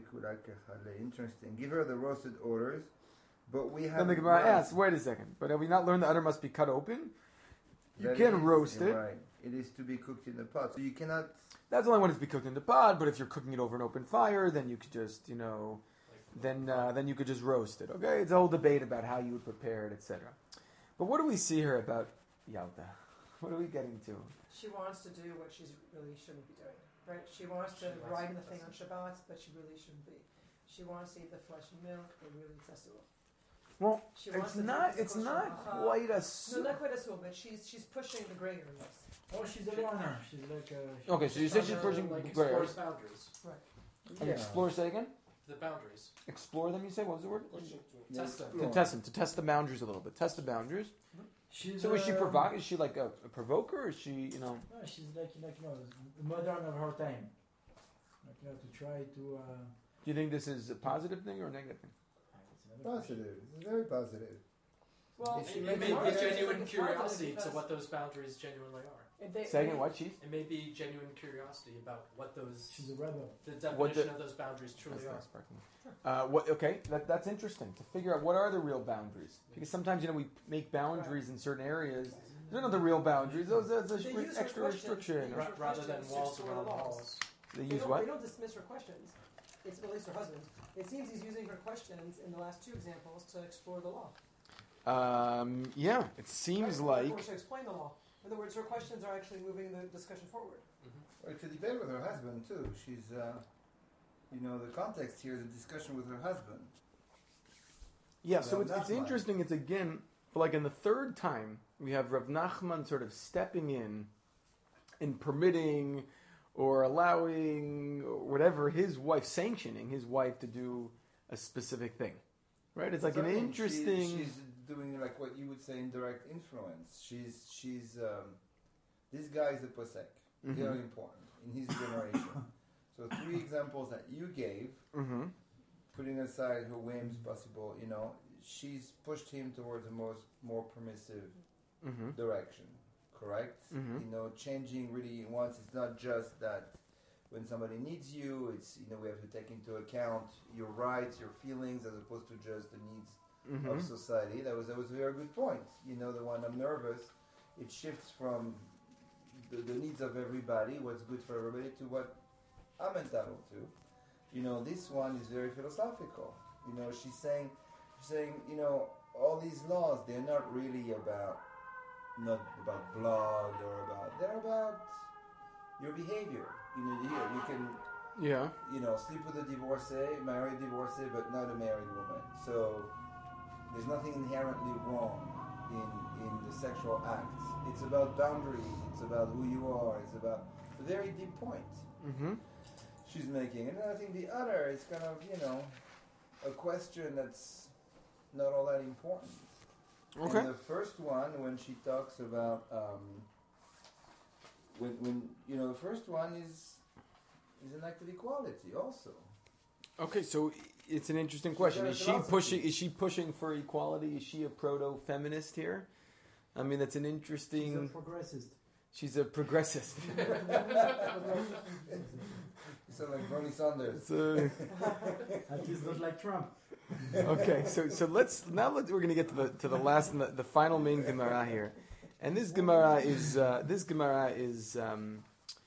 interesting. Give her the roasted orders, but we have. Then the Gemara asks, wait a second, but have we not learned the udder must be cut open? You That can is- roast it. Right. It is to be cooked in the pot. So you cannot. That's only when it's be cooked in the pot. But if you're cooking it over an open fire, then you could just, you know, then uh, then you could just roast it. Okay, it's a whole debate about how you would prepare it, et cetera. But what do we see here about Yalta? What are we getting to? She wants to do what she's really shouldn't be doing, right? She wants to ride in the thing on Shabbat, but she really shouldn't be. She wants to eat the flesh and milk, but really it's asul. Well, She wants it's to not. do It's kosher not halacha. quite a. No, su- not quite asul, but she's she's pushing the gray areas. Oh, she's a learner. She's like a. Okay, so you said she's Trying to, pushing like gray explores areas. boundaries. Okay, explore. Say again. The boundaries. Explore them. You say what was the word? Pushing to Yeah, test them. To explore. test them. To test the boundaries a little bit. Test the boundaries. She's So is she um, provoc? Is she like a, a provoker? Or is she, you know? No, she's like like you know modern of her time. Like you know to try to. Uh, Do you think this is a positive thing or a negative thing? it's another question. Positive. It's very positive. Well, If she It, makes it may it be positive, genuine it's positive curiosity to because- what those boundaries genuinely are. if they- Say again. What, Chief? It may be genuine curiosity about what those, She's a rebel. the What definition the- of those boundaries truly That's are. nice, pardon me. Uh, what, okay, that, that's interesting to figure out what are the real boundaries. Because sometimes, you know, we make boundaries in certain areas. They're not the real boundaries. Those that's a They stri- use her extra questions. restriction. They Ra- use her rather than questions to walls explore around the laws. walls. They They use don't, what? they don't dismiss her questions. It's at least her husband. It seems he's using her questions in the last two examples to explore the law. Um, yeah, it seems Right? like. Or to explain the law. In other words, her questions are actually moving the discussion forward. Or it's a debate with her husband too. She's, uh, you know, the context here is a discussion with her husband. Yeah, so Rav it's, it's Nachman. interesting. It's again, like in the third time, we have Rav Nachman sort of stepping in and permitting or allowing or whatever his wife, sanctioning his wife to do a specific thing. Right? It's like So, I an mean, interesting. She's, she's doing like what you would say indirect influence. She's she's um, this guy is a posek. Mhm. Very important in his generation. So three examples that you gave, hmm putting aside her whims, possible, you know, she's pushed him towards a more more permissive hmm direction. Correct? Mhm. You know, changing really once. It's not just that when somebody needs you. It's, you know, we have to take into account your rights, your feelings, as opposed to just the needs hmm of society. That was that was a very good point. You know, the one I'm nervous, it shifts from the, the needs of everybody, what's good for everybody, to what I'm entitled to. You know, this one is very philosophical. You know, she's saying, she's saying, you know, all these laws, they're not really about, not about blood or about, they're about your behavior. You know, you, you can Yeah. you know, sleep with a divorcee, marry a divorcee, but not a married woman. So there's nothing inherently wrong in in the sexual act. It's about boundaries. It's about who you are. It's about a very deep point Mm-hmm. she's making. And I think the other is kind of, you know, a question that's not all that important. Okay. And the first one, when she talks about, um, when, when you know, the first one is is an act of equality also. Okay, so it's an interesting question. She's Is she philosophy. pushing? Is she pushing for equality? Is she a proto-feminist here? I mean, that's an She's a interesting. progressist. She's a progressist. You sound like Bernie Sanders. It's a- At least not like Trump. okay, so so let's now let, we're going to get to the to the last and the, the final main Gemara here, and this Gemara is uh, this Gemara is um,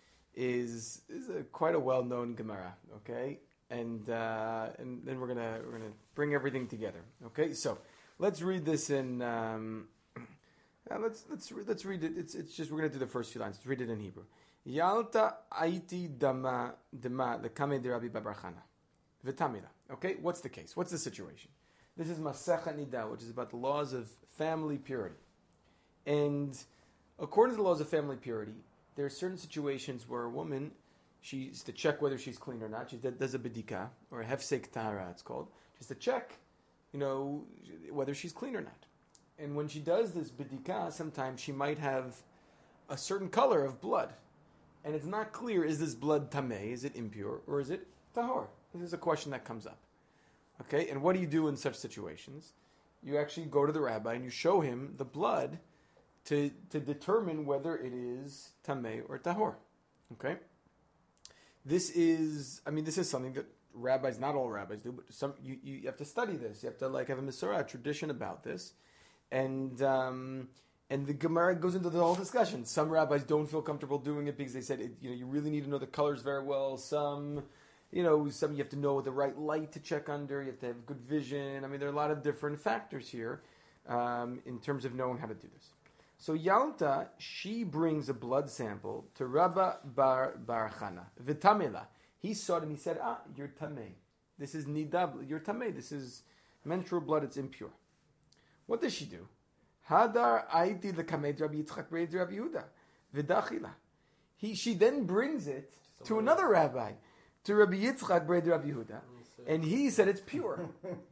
is is a, quite a well known Gemara. Okay, and uh, and then we're gonna we're gonna bring everything together. Okay, so let's read this in. Um, uh, let's let's re- let's read it. It's it's just we're gonna do the first few lines. Let's read it in Hebrew. Yalta aiti dama dama lekame de Rabbi Babarchana. V'tamira. Okay, what's the case? What's the situation? This is Masechet Nida, which is about the laws of family purity. And according to the laws of family purity, there are certain situations where a woman, she's to check whether she's clean or not. She does a bedika, or a hefsek tahara, it's called, just to check, you know, whether she's clean or not. And when she does this bedika, sometimes she might have a certain color of blood. And it's not clear, is this blood tameh, is it impure, or is it tahor? This is a question that comes up. Okay, and what do you do in such situations? You actually go to the rabbi and you show him the blood to, to determine whether it is tameh or tahor. Okay? This is, I mean, this is something that rabbis, not all rabbis do, but some you, you have to study this. You have to like have a Masorah, a tradition about this. And um, and the Gemara goes into the whole discussion. Some rabbis don't feel comfortable doing it because they said, it, you know, you really need to know the colors very well. Some... You know, some you have to know the right light to check under. You have to have good vision. I mean, there are a lot of different factors here um, in terms of knowing how to do this. So Yalta, she brings a blood sample to Rabba Bar Barchana, Vitamela. He saw it and he said, ah, you're tamei. This is nidab, you're tamei. This is menstrual blood, it's impure. What does she do? Hadar aiti lekamed Rabbi Yitzchak Reid Rabbi Yehuda, Vidachila. He, she then brings it to another rabbi, to Rabbi Yitzchak Breid Rabbi Yehuda, and he said it's pure.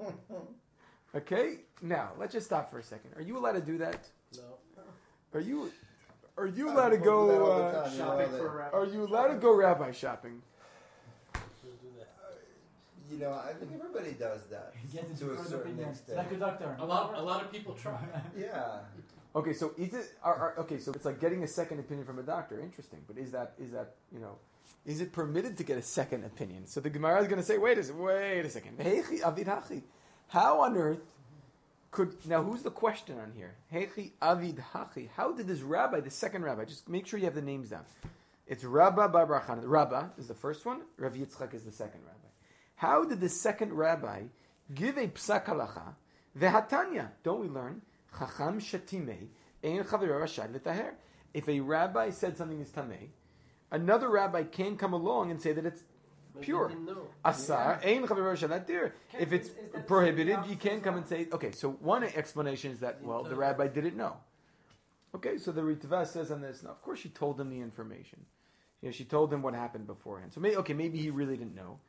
Okay, now let's just stop for a second. Are you allowed to do that? No. Are you? Are you I allowed to do that all go? the Uh, time, you know Shopping that. for a rabbi. are you allowed to go rabbi shopping? We'll do that. You know, I think everybody does that Get into to a further certain opinion. extent. Like a doctor. A lot, a lot of people try. Yeah. Okay, so is it? Are, are, okay, so it's like getting a second opinion from a doctor. Interesting, but is that is that you know? Is it permitted to get a second opinion? So the Gemara is going to say, wait a second, wait a second. Heichi avid hachi. How on earth could, now who's the question on here? Heichi avid hachi. How did this rabbi, the second rabbi, just make sure you have the names down. It's Rabba Bar Barchana. Rabba is the first one. Rav Yitzchak is the second rabbi. How did the second rabbi give a psak halacha? Vehatanya. Don't we learn? Chacham shatimei ein chaviro rashad l'taher. If a rabbi said something is tamei, another rabbi can come along and say that it's Maybe pure. they didn't know. Asar, ein chaviro rashad l'taher. Can- If it's is- is that prohibited, the you can't opposite come as and say, okay, so one explanation is that, well, the rabbi didn't know. Okay, so the Ritva says on this, no, of course she told him the information. You know, she told him what happened beforehand. So maybe, okay, maybe he really didn't know.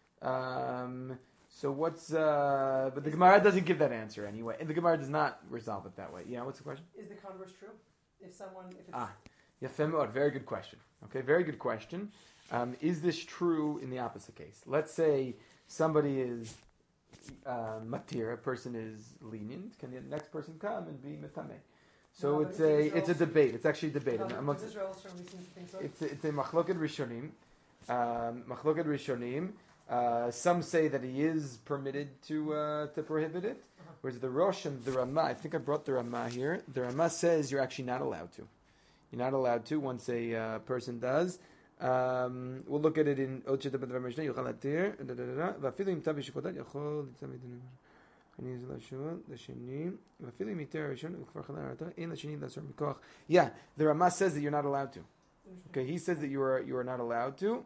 Um, so what's, uh, but the Gemara doesn't give that answer anyway. And the Gemara does not resolve it that way. Yeah, what's the question? Is the converse true? If someone, if it's Ah, Yafem Od, very good question. Okay, very good question. Um, is this true in the opposite case? Let's say somebody is uh, matir, a person is lenient. Can the next person come and be metame? So No, but it's if a Israel's- it's a debate. It's actually a debate. no, amongst- does Israel certainly seem to think so? it's a, it's a machloket rishonim. Um, machloket rishonim. Uh, some say that he is permitted to uh, to prohibit it, whereas the Rosh and the Ramah. I think I brought the Ramah here. The Ramah says you're actually not allowed to. You're not allowed to once a uh, person does. Um, we'll look at it in Oche de Bedvar Mishnah. Yochal Atir. Vafilu im tabi shikodat yochol litzamid אני זה לשון, לשני, ואפילו אם יותר הראשון, וכבר חלל הרתח, אין לשני לעשות מכוח. Yeah, the Ramah says that you're not allowed to. Okay, he says that you are you are not allowed to.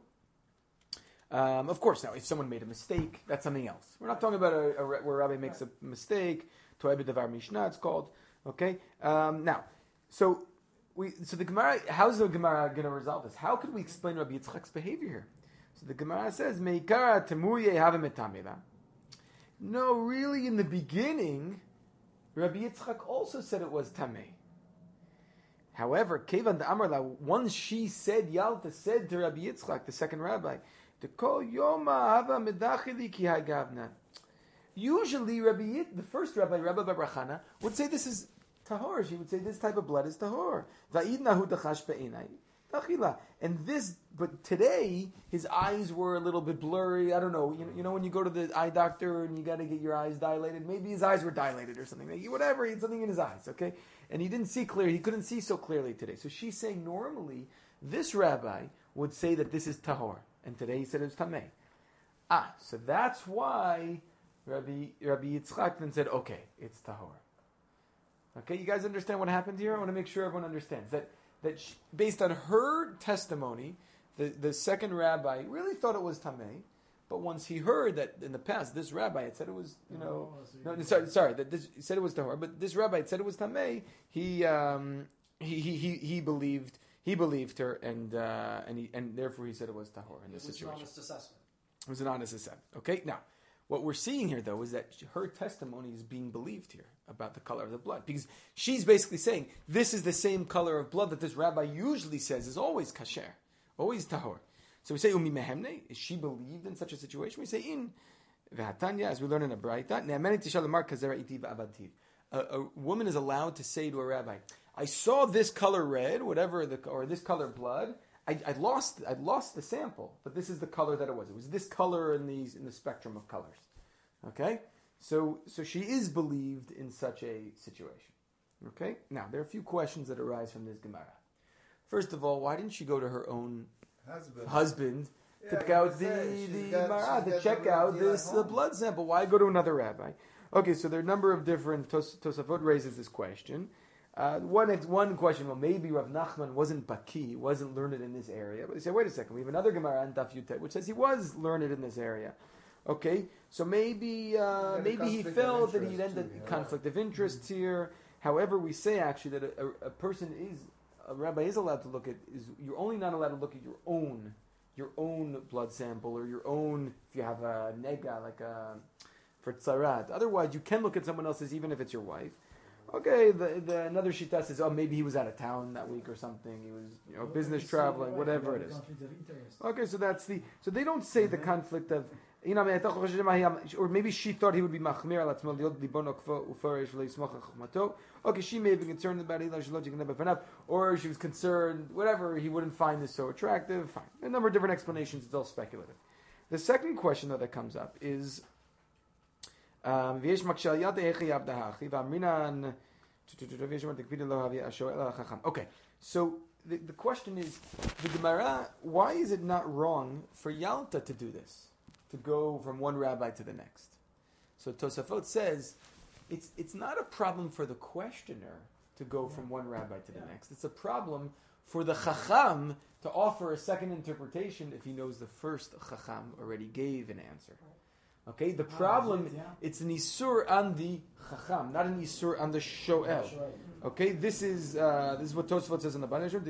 Um, of course, now if someone made a mistake, that's something else. We're not talking about a, a, where Rabbi makes a mistake. To'eh b'davar mishnah, it's called. Okay. Um, now, so we so the Gemara. How's the Gemara going to resolve this? How could we explain Rabbi Yitzchak's behavior here? So the Gemara says, "Meikara temuye havemetamela." No, really, in the beginning, Rabbi Yitzchak also said it was tamei. However, Kevan the Amarla, once she said, Yalta said to Rabbi Yitzchak, the second rabbi, to call Yoma Hava Medachili Ki Hagavna. Usually, Rabbi Yit, the first rabbi, Rabbi Barachana, would say this is tahor. She would say this type of blood is tahor. Va'idnahu dachash be'inai. Tachila. And this, but today, his eyes were a little bit blurry. I don't know. You know, you know when you go to the eye doctor and you got to get your eyes dilated, maybe his eyes were dilated or something. Whatever, he had something in his eyes, okay? And he didn't see clearly. He couldn't see so clearly today. So she's saying normally, this rabbi would say that this is tahor. And today he said it was tamei. Ah, so that's why Rabbi, Rabbi Yitzchak then said, okay, it's tahor. Okay, you guys understand what happened here? I want to make sure everyone understands that that she, based on her testimony, the, the second rabbi really thought it was tamei, but once he heard that in the past this rabbi had said it was, you know, Oh, no, sorry, sorry, that this he said it was tahor, but this rabbi had said it was tamei. He um, he, he he he believed he believed her, and uh, and he and therefore he said it was tahor in this It was an situation. honest assessment. It was an honest assessment. Okay, now what we're seeing here though is that her testimony is being believed here about the color of the blood, because she's basically saying this is the same color of blood that this rabbi usually says is always kasher, always tahor. So we say umi mehemne, is she believed in such a situation? We say in v'hatanya, as we learn in a braita, ne'ameni tishal lemar kazera iti v'abadtiv. A woman is allowed to say to a rabbi, I saw this color red, whatever the or this color blood. I, I lost I lost the sample, but this is the color that it was. It was this color in these in the spectrum of colors. Okay, so so she is believed in such a situation. Okay, now there are a few questions that arise from this Gemara. First of all, why didn't she go to her own Husband. husband to Yeah, pick out he the said she's the got- Mara, she's to got check the out deal at this uh, home. blood sample? Why go to another rabbi? Okay, so there are a number of different Tos, Tosafot raises this question. Uh, one ex- one question, well, maybe Rav Nachman wasn't baki, wasn't learned in this area. But they say, wait a second, we have another Gemara on Daf Yutet, which says he was learned in this area. Okay, so maybe uh, And a maybe he conflict of felt that he'd interest ended too, yeah. conflict of interests here. However, we say actually that a, a, a person is a rabbi is allowed to look at is you're only not allowed to look at your own your own blood sample or your own if you have a nega like a for tzarat. Otherwise, you can look at someone else's even if it's your wife. Okay, the, the another shita says, oh, maybe he was out of town that week or something. He was, you know, business traveling, whatever it is. Conflict of interest. Okay, so that's the. So they don't say the conflict of. You know, or maybe she thought he would be machmir al atzmo liot libono kfo ufarish leismach chachmato. Okay, she may have been concerned about it, or she was concerned, whatever, he wouldn't find this so attractive. Fine. A number of different explanations, it's all speculative. The second question, though, that comes up is um, okay, so the, the question is, the Gemara, why is it not wrong for Yalta to do this? To go from one rabbi to the next? So Tosafot says, it's it's not a problem for the questioner to go from one rabbi to the next. It's a problem for the Chacham to offer a second interpretation if he knows the first Chacham already gave an answer. Okay, the problem, that's it, yeah. it's an Isur on the Chacham, not an Isur on the Shoel. Okay, this is uh, this is what Tosfot says in the Banashim.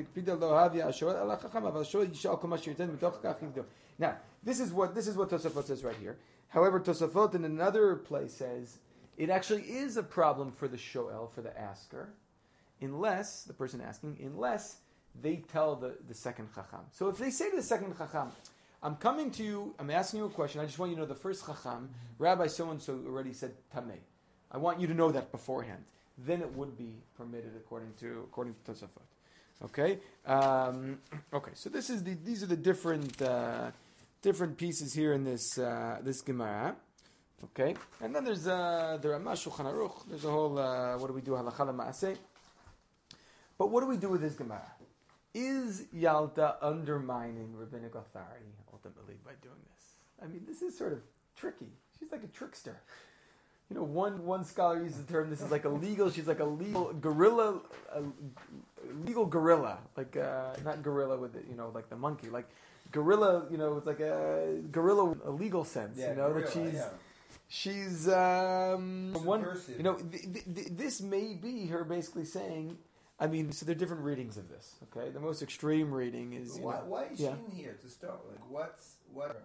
Now, this is what this is what Tosfot says right here. However, Tosfot in another place says it actually is a problem for the Shoel, for the asker, unless the person asking, unless they tell the, the second Chacham. So if they say to the second Chacham, I'm coming to you, I'm asking you a question, I just want you to know the first Chacham, Rabbi so-and-so already said Tamei. I want you to know that beforehand. Then it would be permitted according to according to Tosafot. Okay? Um, okay, so this is the these are the different uh, different pieces here in this uh, this Gemara. Okay? And then there's uh, the Ramah Shulchan Aruch, there's a whole uh, what do we do, Halacha L'Maaseh. But what do we do with this Gemara? Is Yalta undermining rabbinic authority ultimately by doing this? I mean, this is sort of tricky. She's like a trickster. You know, one one scholar uses the term, this is like a legal, she's like a legal gorilla, a legal gorilla. Like, uh, not gorilla with, it, you know, like the monkey. Like, gorilla, you know, it's like a gorilla, a legal sense, Yeah, you know, gorilla, that she's... yeah. she's um, one. Subversive. You know, th- th- th- this may be her basically saying. I mean, so there are different readings of this. Okay, the most extreme reading is. You Why, know, why is yeah. she in here to start? Like, what's what?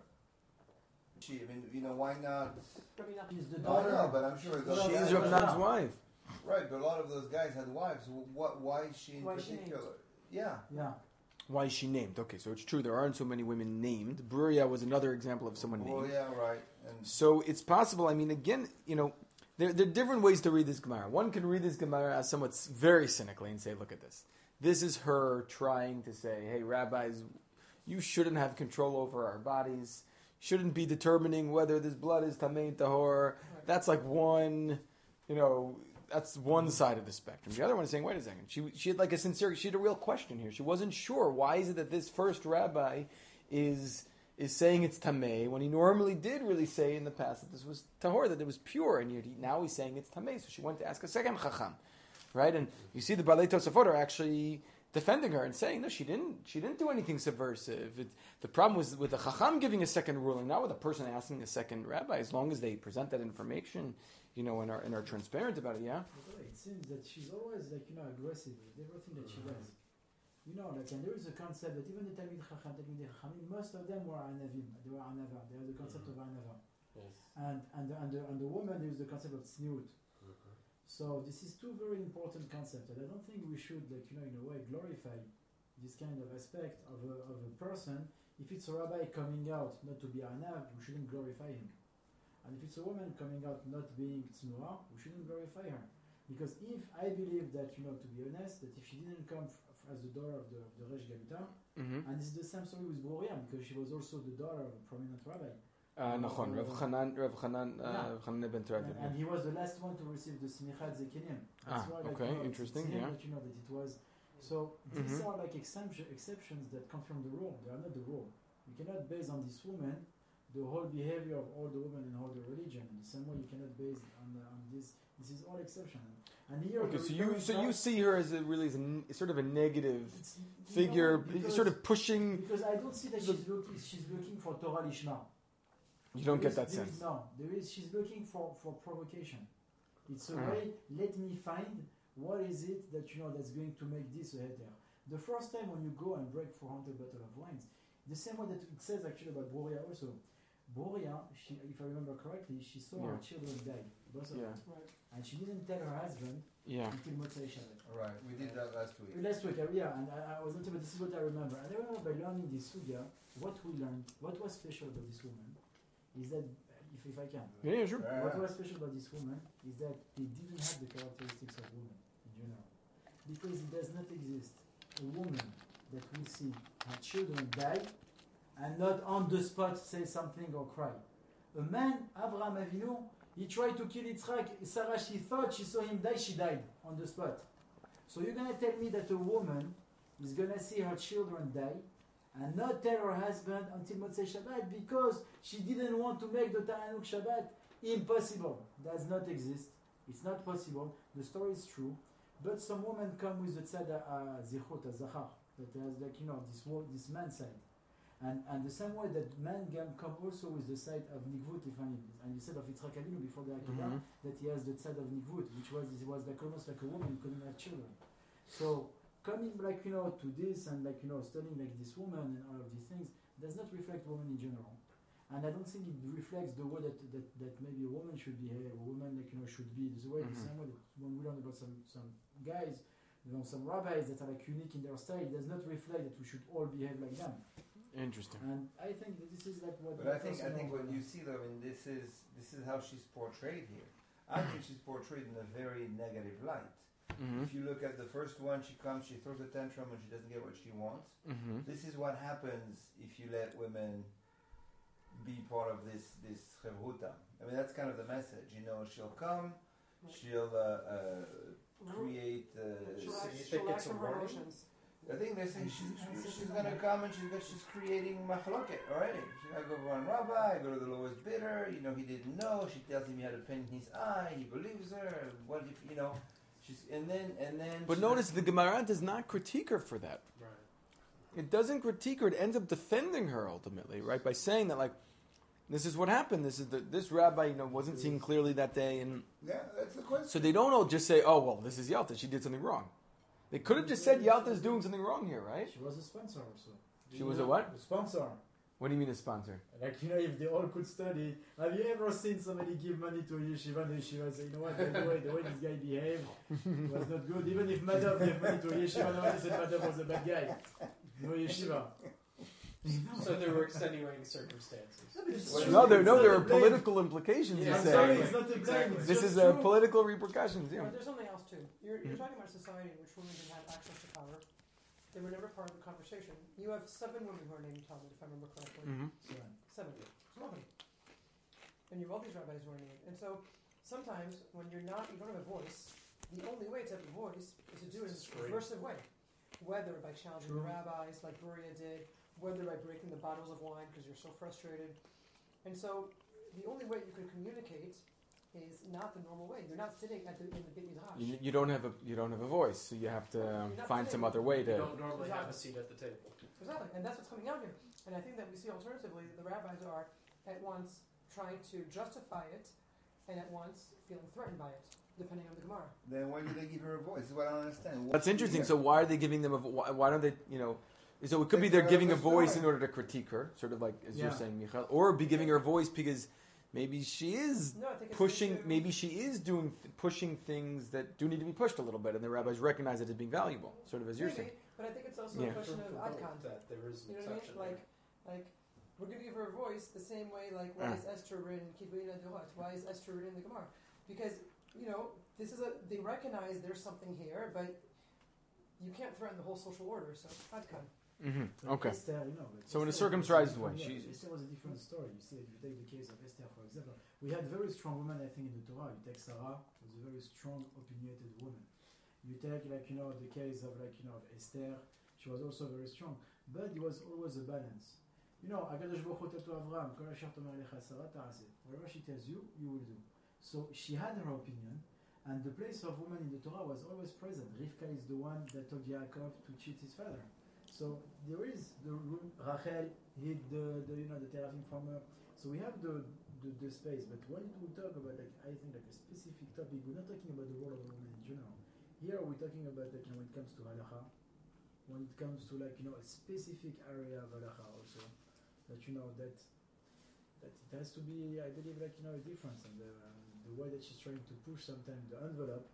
She, I mean, you know, why not? She's the No, I daughter. know, but I'm sure those She's She's guys, Rav Rav Nan's wife. right. But a lot of those guys had wives. What? Why is she in Why is she particular? Yeah. Yeah. Why is she named? Okay, so it's true there aren't so many women named. Bruria was another example of someone Oh named. yeah, right. And So it's possible. I mean, again, you know, there, there are different ways to read this Gemara. One can read this Gemara as somewhat s- very cynically and say, look at this. This is her trying to say, hey, rabbis, you shouldn't have control over our bodies. Shouldn't be determining whether this blood is tamei tahor. That's like one, you know, that's one side of the spectrum. The other one is saying, wait a second. She, she had like a sincere, she had a real question here. She wasn't sure. Why is it that this first rabbi is is saying it's tamei when he normally did really say in the past that this was tahor, that it was pure, and yet he, now he's saying it's tamei. So she went to ask a second chacham, right? And you see the Balei Tosafot are actually defending her and saying, no, she didn't. She didn't do anything subversive. It, the problem was with the chacham giving a second ruling, not with a person asking a second rabbi. As long as they present that information, you know, and are and are transparent about it, yeah. But it seems that she's always like, you know, aggressive with everything that she does. You know, like, and there is a concept that even the Talmid Chacham, Talmid Chachamim, most of them were Anavim. They were Anava. They have the concept of Anava. Yes. And and the, and the, and the woman, there is the concept of Tzniut. Mhm. So this is two very important concepts, and I don't think we should, like, you know, in a way, glorify this kind of aspect of a, of a person. If it's a rabbi coming out not to be Anav, we shouldn't glorify him. And if it's a woman coming out not being Tznuah, we shouldn't glorify her. Because if I believe that, you know, to be honest, that if she didn't come f- f- as the daughter of the, of the Resh Galuta, Mm-hmm. and it's the same story with Bruria, because she was also the daughter of a prominent rabbi. Uh, Nachon, Rav Chanan, Rav Chanan, uh, Rav Chanan ben And, Teradin. and he was the last one to receive the Simichat Zekinim. Ah, okay, you know, interesting, it's him yeah. that you know that it was. So these Mhm. are like exemption, exceptions that come from the rule. They are not the rule. You cannot base on this woman the whole behavior of all the women in all the religion. In the same way, you cannot base on, uh, on this. This is all exception. And here, Okay, the so you referring so you back- see her as a really as a n- sort of a negative it's- you figure, know, because- sort of pushing. Because I don't see that she's looking. She's looking for Torah Lishma. You don't There get is- that there is- sense. No, there is. She's looking for, for provocation. It's a Ah. way. Let me find what is it that you know that's going to make this a heter. The first time when you go and break four hundred bottles of wines, the same way that it says actually about Boria also. Boria, she, if I remember correctly, she saw her Yeah. children die, both of Yeah. them, Right. and she didn't tell her husband Yeah. until Motzei Shabbat. Right. We did that last week. Last week, uh, yeah, and I, I was not, but this is what I remember. And I remember by learning this sugya, what we learned, what was special about this woman, is that, if, if I can, Yeah, yeah, sure. Yeah. what was special about this woman is that they didn't have the characteristics of women in general. Because it does not exist a woman that will see her children die and not on the spot say something or cry. A man, Abraham Avinu, he tried to kill Yitzchak. Sarah, she thought she saw him die, she died on the spot. So you're going to tell me that a woman is going to see her children die and not tell her husband until Motzei Shabbat because she didn't want to make the Ta'anuk Shabbat? Impossible. Does not exist. It's not possible. The story is true. But some women come with the tzad uh, zichot, zachar, that has like, you know, this, wo- this man side. And, and the same way that man can come also with the side of Nikvut, if I and you said of Yitzchak Avinu before the Akedah, Mhm. that he has the side of Nikvut, which was he was like almost like a woman, he couldn't have children. So coming like, you know, to this and like, you know, studying like this woman and all of these things does not reflect women in general. And I don't think it reflects the way that, that, that maybe a woman should behave, a woman like, you know, should be the way Mhm. the same way that when we learn about some, some guys, you know, some rabbis that are like unique in their style, it does not reflect that we should all behave like them. Interesting. And I think that this is like what. But I the think I person think what wants. you see though, I mean, this is this is how she's portrayed here. I think she's portrayed in a very negative light. Mm-hmm. If you look at the first one, she comes, she throws a tantrum, and she doesn't get what she wants. Mm-hmm. This is what happens if you let women be part of this this chevruta. I mean, that's kind of the message. You know, she'll come, she'll uh, uh, create. Uh, She'll So act- you she'll think act it's a from her warning? emotions. I think they're saying she's, And she's, so she's she's going to not- come and she's gonna, she's creating machloket already. She's going to go run rabbi, go to the lowest bidder. You know, he didn't know. She tells him he had a pin in his eye. He believes her. What if you know? She's and then and then. But she notice the Gemara does not critique her for that. Right. It doesn't critique her. It ends up defending her ultimately, right? By saying that, like, This is what happened. This is the, this rabbi, you know, wasn't seeing clearly that day, and Yeah, that's the question. so they don't all just say, "Oh, well, this is Yalta. She did something wrong." They could have just said Yalta is doing something wrong here, right? She was a sponsor also. She was a what? A sponsor. What do you mean a sponsor? Like, you know, if they all could study, have you ever seen somebody give money to a yeshiva and the yeshiva say, you know what, by the way, the way this guy behaved was not good. Even if Madhav gave money to a yeshiva, nobody said Madhav was a bad guy. No yeshiva. So there were extenuating circumstances. No, but it's Well, true. No, there, It's no, not there a are blame. political implications. Yeah, you I'm say. sorry, it's not a blame. Exactly. It's This just is uh, true. political repercussions. Yeah. But there's something else too. You're, you're Mhm. talking about a society in which women didn't have access to power. They were never part of the conversation. You have seven women who are named Talmud, if I remember correctly. Mm-hmm. So, Seven. It's nobody. And you have all these rabbis who are named. And so sometimes when you're not, you don't have a voice, the only way to have a voice is to do it in a Straight. subversive way. Whether by challenging True. the rabbis, like Beria did, whether by breaking the bottles of wine because you're so frustrated. And so the only way you can communicate is not the normal way. You're not sitting at the, in the Beit Midrash. You, you don't have a you don't have a voice, so you have to um, You're not find sitting- some other way You to. don't normally have a seat at the table. Exactly, and that's what's coming out here. And I think that we see alternatively that the rabbis are at once trying to justify it and at once feeling threatened by it, depending on the Gemara. Then why do they give her a voice? This is what I don't understand. That's interesting. Yeah. So why are they giving them a? vo- Why, why don't they? You know, so it could be They they're tell giving a the voice story. in order to critique her, sort of like as you're Yeah. saying, Michal, or be giving her a voice because maybe she is No, I think it's pushing. to- Maybe she is doing pushing things that do need to be pushed a little bit, and the rabbis recognize it as being valuable, sort of as you're maybe, saying. but I think it's also Yeah. a question of adkan. That there is an You know what I exception mean? Like, like we're going to give her a voice the same way. Like, why Ah. is Esther written Kivuina Duhat? Why is Esther written in the Gemara? Because you know this is a. They recognize there's something here, but you can't threaten the whole social order. So adkan. Mm-hmm. but Okay. Esther, you know, but So in a Esther was circumcised different- way, yeah, she's- Esther was a different story. You see, if you take the case of Esther, for example, we had very strong women, I think, in the Torah. You take Sarah, was a very strong, opinionated woman. You take, like, you know, the case of, like, you know, of Esther, she was also very strong. But it was always a balance. You know, Hakadosh Baruch Hu said to Avraham, "Kol asher tomer lecha Sarah ta'aseh." Whatever she tells you, you will do. So she had her opinion, and the place of woman in the Torah was always present. Rivka is the one that told Yaakov to cheat his father. So there is the room. Rachel hid the, the you know the teraphim from her. So we have the, the the space. But when we talk about like I think like a specific topic, we're not talking about the role of a woman in general. Here we're talking about like you know, when it comes to halacha, when it comes to like you know a specific area of halacha also, that you know that that it has to be I believe like you know a difference and the the way that she's trying to push sometimes the envelope.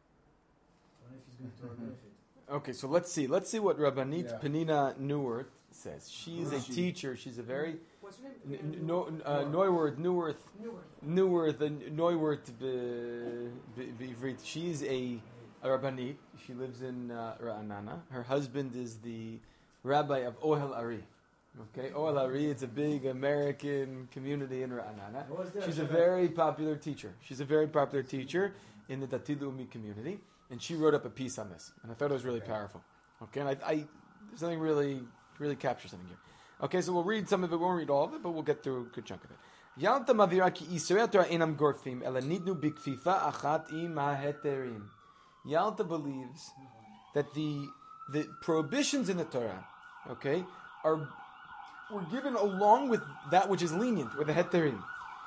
I don't know if it's going to her benefit. Okay, so let's see. Let's see what Rabbanit Yeah. Penina Neuwirth says. She is a She- teacher. She's a very What's your n- name? n- no, uh, Neuwirth, Neuwirth, Newer. Neuwirth, and Neuwirth be- be- Beivrit. She is a, a Rabbanit. She lives in uh, Ra'anana. Her husband is the rabbi of Ohel Ari. Okay, Ohel Ari. It's a big American community in Ra'anana. I was there, She's a Shabbat. very popular teacher. She's a very popular teacher in the Dati Leumi community, and she wrote up a piece on this, and I thought it was really Okay. powerful. Okay, and I, I there's something really, really captures something here. Okay, so we'll read some of it. We won't read all of it, but we'll get through a good chunk of it. Yalta mavira ki Yisrael Torah enam gorfim ela nidnu bikfifa achat im haheterim. Yalta believes that the the prohibitions in the Torah, okay, are were given along with that which is lenient, with the heterim.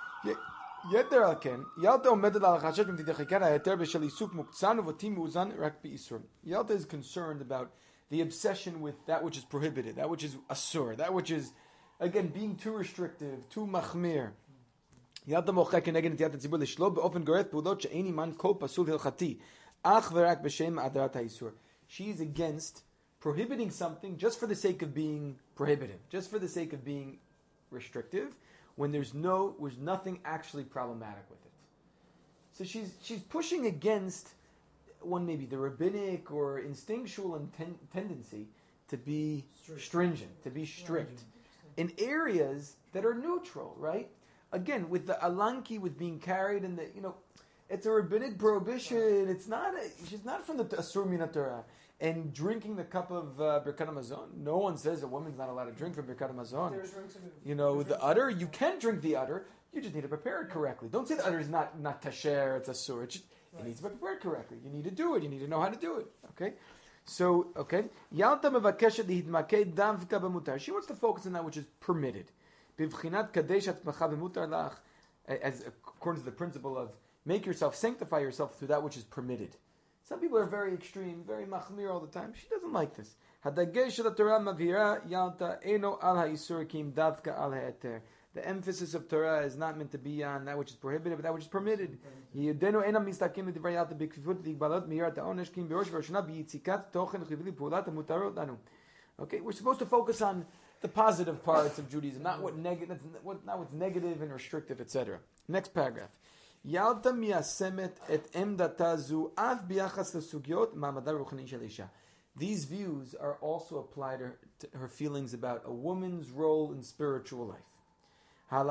יתר על כן, ילדה עומדת על החשש מתדחיקת ההיתר בשל עיסוק מוקצן ובוטים מאוזן רק באיסור. Yalta is concerned about the obsession with that which is prohibited, that which is asur, that which is, again, being too restrictive, too מחמיר. ילדה מוחה כנגד נטיית הציבור לשלול באופן גורף פעולות שאין עימן כל פסול הלכתי, אך ורק בשם הדרת האיסור. She is against prohibiting something just for the sake of being prohibitive, just for the sake of being restrictive, when there's no, there's nothing actually problematic with it. So she's she's pushing against one maybe the rabbinic or instinctual inten- tendency to be Strict. stringent, to be strict in areas that are neutral, right? Again, with the alanki, with being carried in the, you know, it's a rabbinic prohibition. It's not. A, she's not from the Asur Min Torah. And drinking the cup of uh, Birkat Hamazon, no one says a woman's not allowed to drink from Birkat Hamazon. There's room to move. You know, There's the room to udder, move. you can drink the udder. You just need to prepare it correctly. Don't say the udder is not not tasher, it's asur. It, just, it Right. needs to be prepared correctly. You need to do it. You need to know how to do it. Okay? So, okay. Yalta mevakeshet lihitmaked davka b'mutar. She wants to focus on that which is permitted. Bivchinat kadesh atzmacha b'mutar lach, as according to the principle of make yourself, sanctify yourself through that which is permitted. Some people are very extreme, very machmir all the time. She doesn't like this. Hadagesh shel Torah mavira yalta eno al ha'isur kim davka al ha'eter. The emphasis of Torah is not meant to be on that which is prohibited, but that which is permitted. Yedenu enam mistakim l'divrei yalta b'kfifut l'igbalot mirat ha'onesh kim b'rosh v'roshana b'yitzikat tochen chivli pulat ha'mutarot lanu. Okay, we're supposed to focus on the positive parts of Judaism, not what negative, what, not what's negative and restrictive, et cetera. Next paragraph. Yalta miyasemet et emdata zu af biachas lesugyot ma'amada ruchani shel isha. These views are also applied to her, to her feelings about a woman's role in spiritual life. There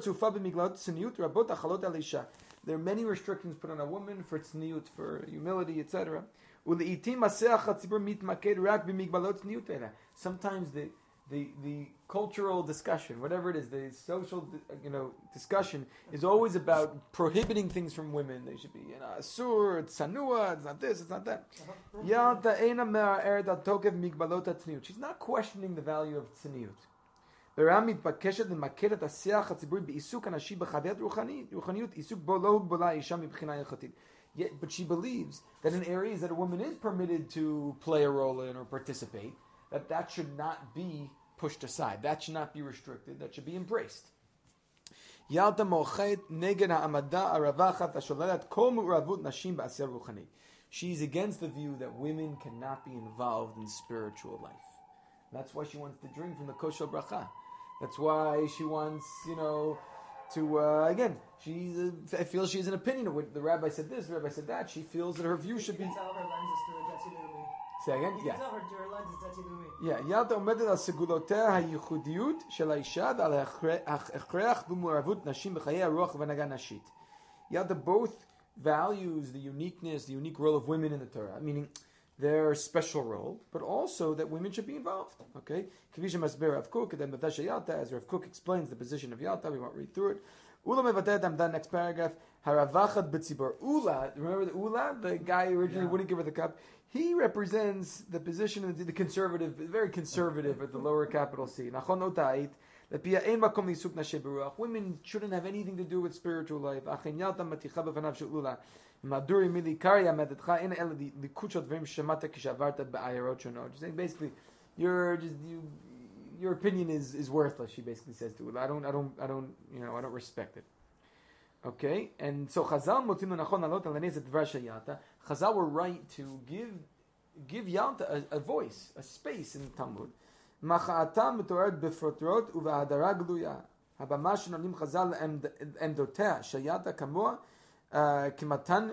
are many restrictions put on a woman for tzniut, for humility, et cetera. Sometimes the, the the cultural discussion, whatever it is, the social you know discussion is always about prohibiting things from women. They should be you know, asur, it's sanua, it's not this, it's not that. She's not questioning the value of tzniut. Yet, but she believes that in areas that a woman is permitted to play a role in or participate, that that should not be pushed aside. That should not be restricted. That should be embraced. She's against the view that women cannot be involved in spiritual life. That's why she wants to drink from the kosher bracha. That's why she wants, you know, to, uh, again, she uh, feels she has an opinion of what the rabbi said this, the rabbi said that. She feels that her view should be... You can tell her lens is through a dati lumi. Say again? You Yeah. can tell her, her lens is dati lumi. Yeah. Yalta omedet al seguloteh ha-yichudiyut shel ha'isha al ha'echrech b'mu'aravut nashim b'chayei ha'ruach v'naga nashit. Yalta both values the uniqueness, the unique role of women in the Torah, meaning their special role, but also that women should be involved. Okay? As Rav Kook explains the position of Yalta, we won't read through it. Ula mevatet the next paragraph. Haravachat b'tzibor. Ula, remember the Ula, the guy who originally yeah. wouldn't give her the cup? He represents the position of the conservative, very conservative at the lower capital C. Nachon otait. Women shouldn't have anything to do with spiritual life. She's saying basically, you're just you, your opinion is, is worthless. She basically says to her, I don't, I don't, I don't, you know, I don't respect it. Okay, and so Chazal motinu nachon alot al nezet dvar Yalta. Chazal were right to give give Yalta a, a voice, a space in the Talmud. מחאתם מתוארת בפרוטרוט ובהדרה גלויה. הבמה שנותנים חז"ל לעמדותיה של ילדה כמוה כמתן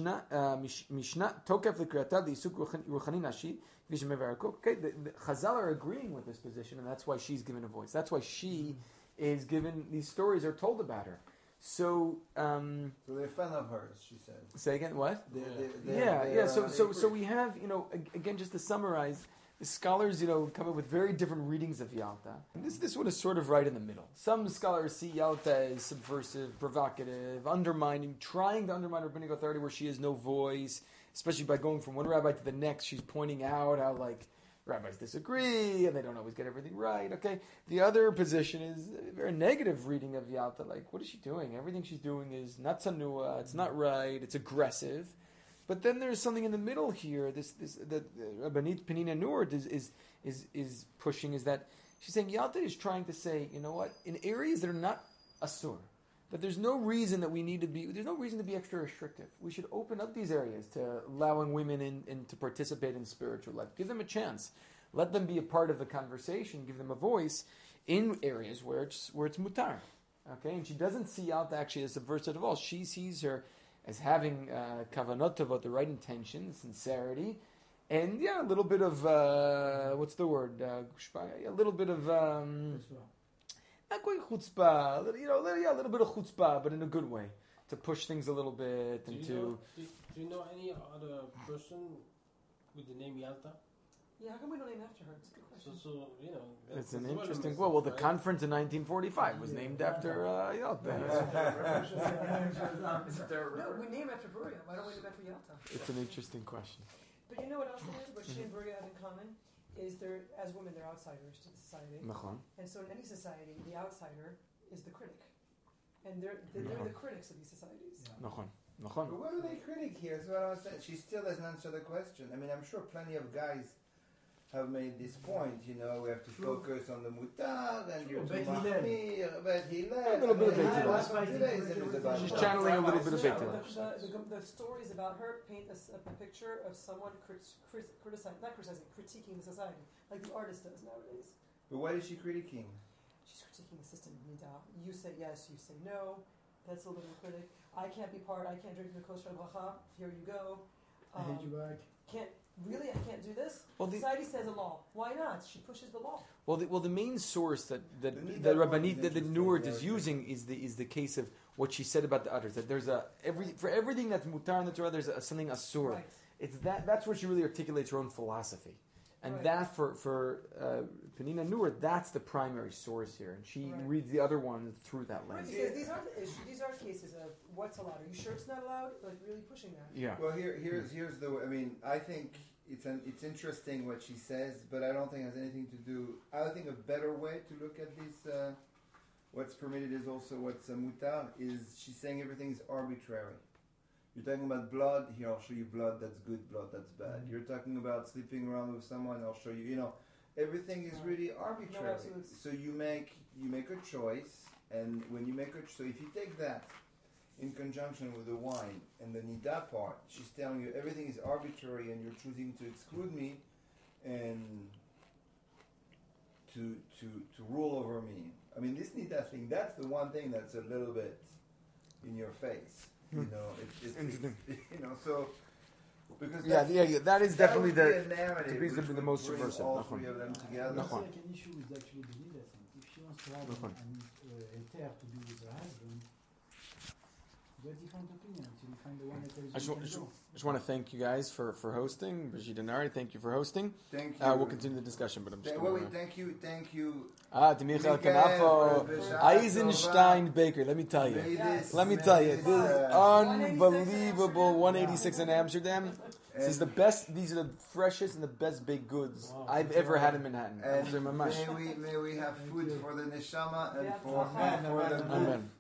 משנה תוקף לקריאתה לעיסוק רוחני נשי, כפי שמבאר קוק. Chazal are agreeing with this position, and that's why she's given a voice. That's why she is given, these stories are told about her. So, um, so they're a fan of hers, she said. Say again, what? They, they, they, yeah, they, yeah. So, uh, so, so we have, you know, again, just to summarize, the scholars, you know, come up with very different readings of Yalta. And this, this one is sort of right in the middle. Some scholars see Yalta as subversive, provocative, undermining, trying to undermine rabbinic authority where she has no voice, especially by going from one rabbi to the next. She's pointing out how, like, rabbis disagree and they don't always get everything right. Okay. The other position is a very negative reading of Yalta. Like, what is she doing? Everything she's doing is not sanua. It's not right. It's aggressive. But then there's something in the middle here. This, this, that uh, Rabbanit Penina Nord is, is, is, is pushing is that she's saying Yalta is trying to say, you know what, in areas that are not asur, that there's no reason that we need to be, there's no reason to be extra restrictive. We should open up these areas to allowing women in, in to participate in spiritual life. Give them a chance. Let them be a part of the conversation. Give them a voice in areas where it's where it's mutar. Okay, and she doesn't see Yalta actually as subversive at all. She sees her as having uh, kavanot tovot, the right intention, sincerity, and yeah, a little bit of uh, what's the word? Uh, a little bit of um, not quite chutzpah, a little, you know, a little, yeah, a little bit of chutzpah, but in a good way, to push things a little bit do and you to. Know, do, do you know any other person with the name Yalta? Yeah, how come we don't name after her? It's a good question. So, so you know, It's an interesting. Well, well, the right? conference in nineteen forty-five was named after uh, Yalta. No, we name after Bruria. Why don't we name after Yalta? It's an interesting question. But you know what else it is? What she and Bruria have in common is there, as women, they're outsiders to the society. Nachon. And so in any society, the outsider is the critic. And they're, they're, they're the critics of these societies. Yeah. Nachon. Nachon. But what are they critic here? That's what I was saying. She still doesn't answer the question. I mean, I'm sure plenty of guys have made this point. You know, we have to True. focus on the mutar and True, you're Bet too Hillel. mahmir, but he A little bit of Bet Hillel. Judaism is about She's that. channeling a little bit of The, Beit Hillel. the, the, the stories about her paint a, s- a picture of someone crit, crit, criticizing, not criticizing, critiquing the society, like the artist does nowadays. But what is she critiquing? She's critiquing the system of Midah. You say yes, you say no. That's a little critic. I can't be part, I can't drink the kosher bracha. Here you go. I hate you Um, back. can't, really, I can't do this? Well, the, Society says a law. Why not? She pushes the law. well, the, well, the main source that that The Nida the one Rabbanit is that the interesting, Neward yeah, is okay. using is the is the case of what she said about the others. That there's a every for everything that's mutar in the Torah, there's a, something asur. Right. It's that that's where she really articulates her own philosophy, and Right. that for for uh, Penina Neward, that's the primary source here, and she Right. reads the other one through that Right, lens. because these aren't, issues- these aren't cases of what's allowed. Are you sure it's not allowed? Like really pushing that. Yeah. Well, here, here's here's the. I mean, I think it's an it's interesting what she says, but I don't think it has anything to do. I think a better way to look at this, uh, what's permitted is also what's uh, mutar. Is she's saying everything's arbitrary. You're talking about blood. Here, I'll show you blood. That's good. Blood. That's bad. Mhm. You're talking about sleeping around with someone. I'll show you. You know, everything is really arbitrary. absolutely. So you make you make a choice, and when you make a ch- so if you take that in conjunction with the wine and the nida part, she's telling you everything is arbitrary, and you're choosing to exclude me and to to to rule over me. I mean, this nida thing. That's the one thing that's a little bit in your face. You know, it, it's Interesting. It's, you know, so because Yeah, that's- yeah, yeah, that is that definitely would be the a narrative to be the- which the would most bring subversive. all Nachon. three of them I together. don't Nachon. see like an issue with actually the Nida thing. If she wants to have Nachon. an, an uh, heter to be with her husband, you have different opinion until you find the one that tells I just, you wa- you just, can go. just want to thank you guys for, for hosting. Brigitte and Ari, thank you for hosting. Thank you. Uh, we'll continue the discussion, but I'm just Th- going wait, wait, to... thank you, thank you. Ah, to Michael Miguel, Kanafo, Bishara Eisenstein Baker. Let me tell you. May this- Let me may tell you, this, this is uh, unbelievable. one eighty-six in Amsterdam. This is the and- best. These are the freshest and the best baked goods Wow. I've ever had in Manhattan. And They're mamash. may we may we have Thank food you. for the neshama and Yeah, for, Amen, and for the amen, group. Amen.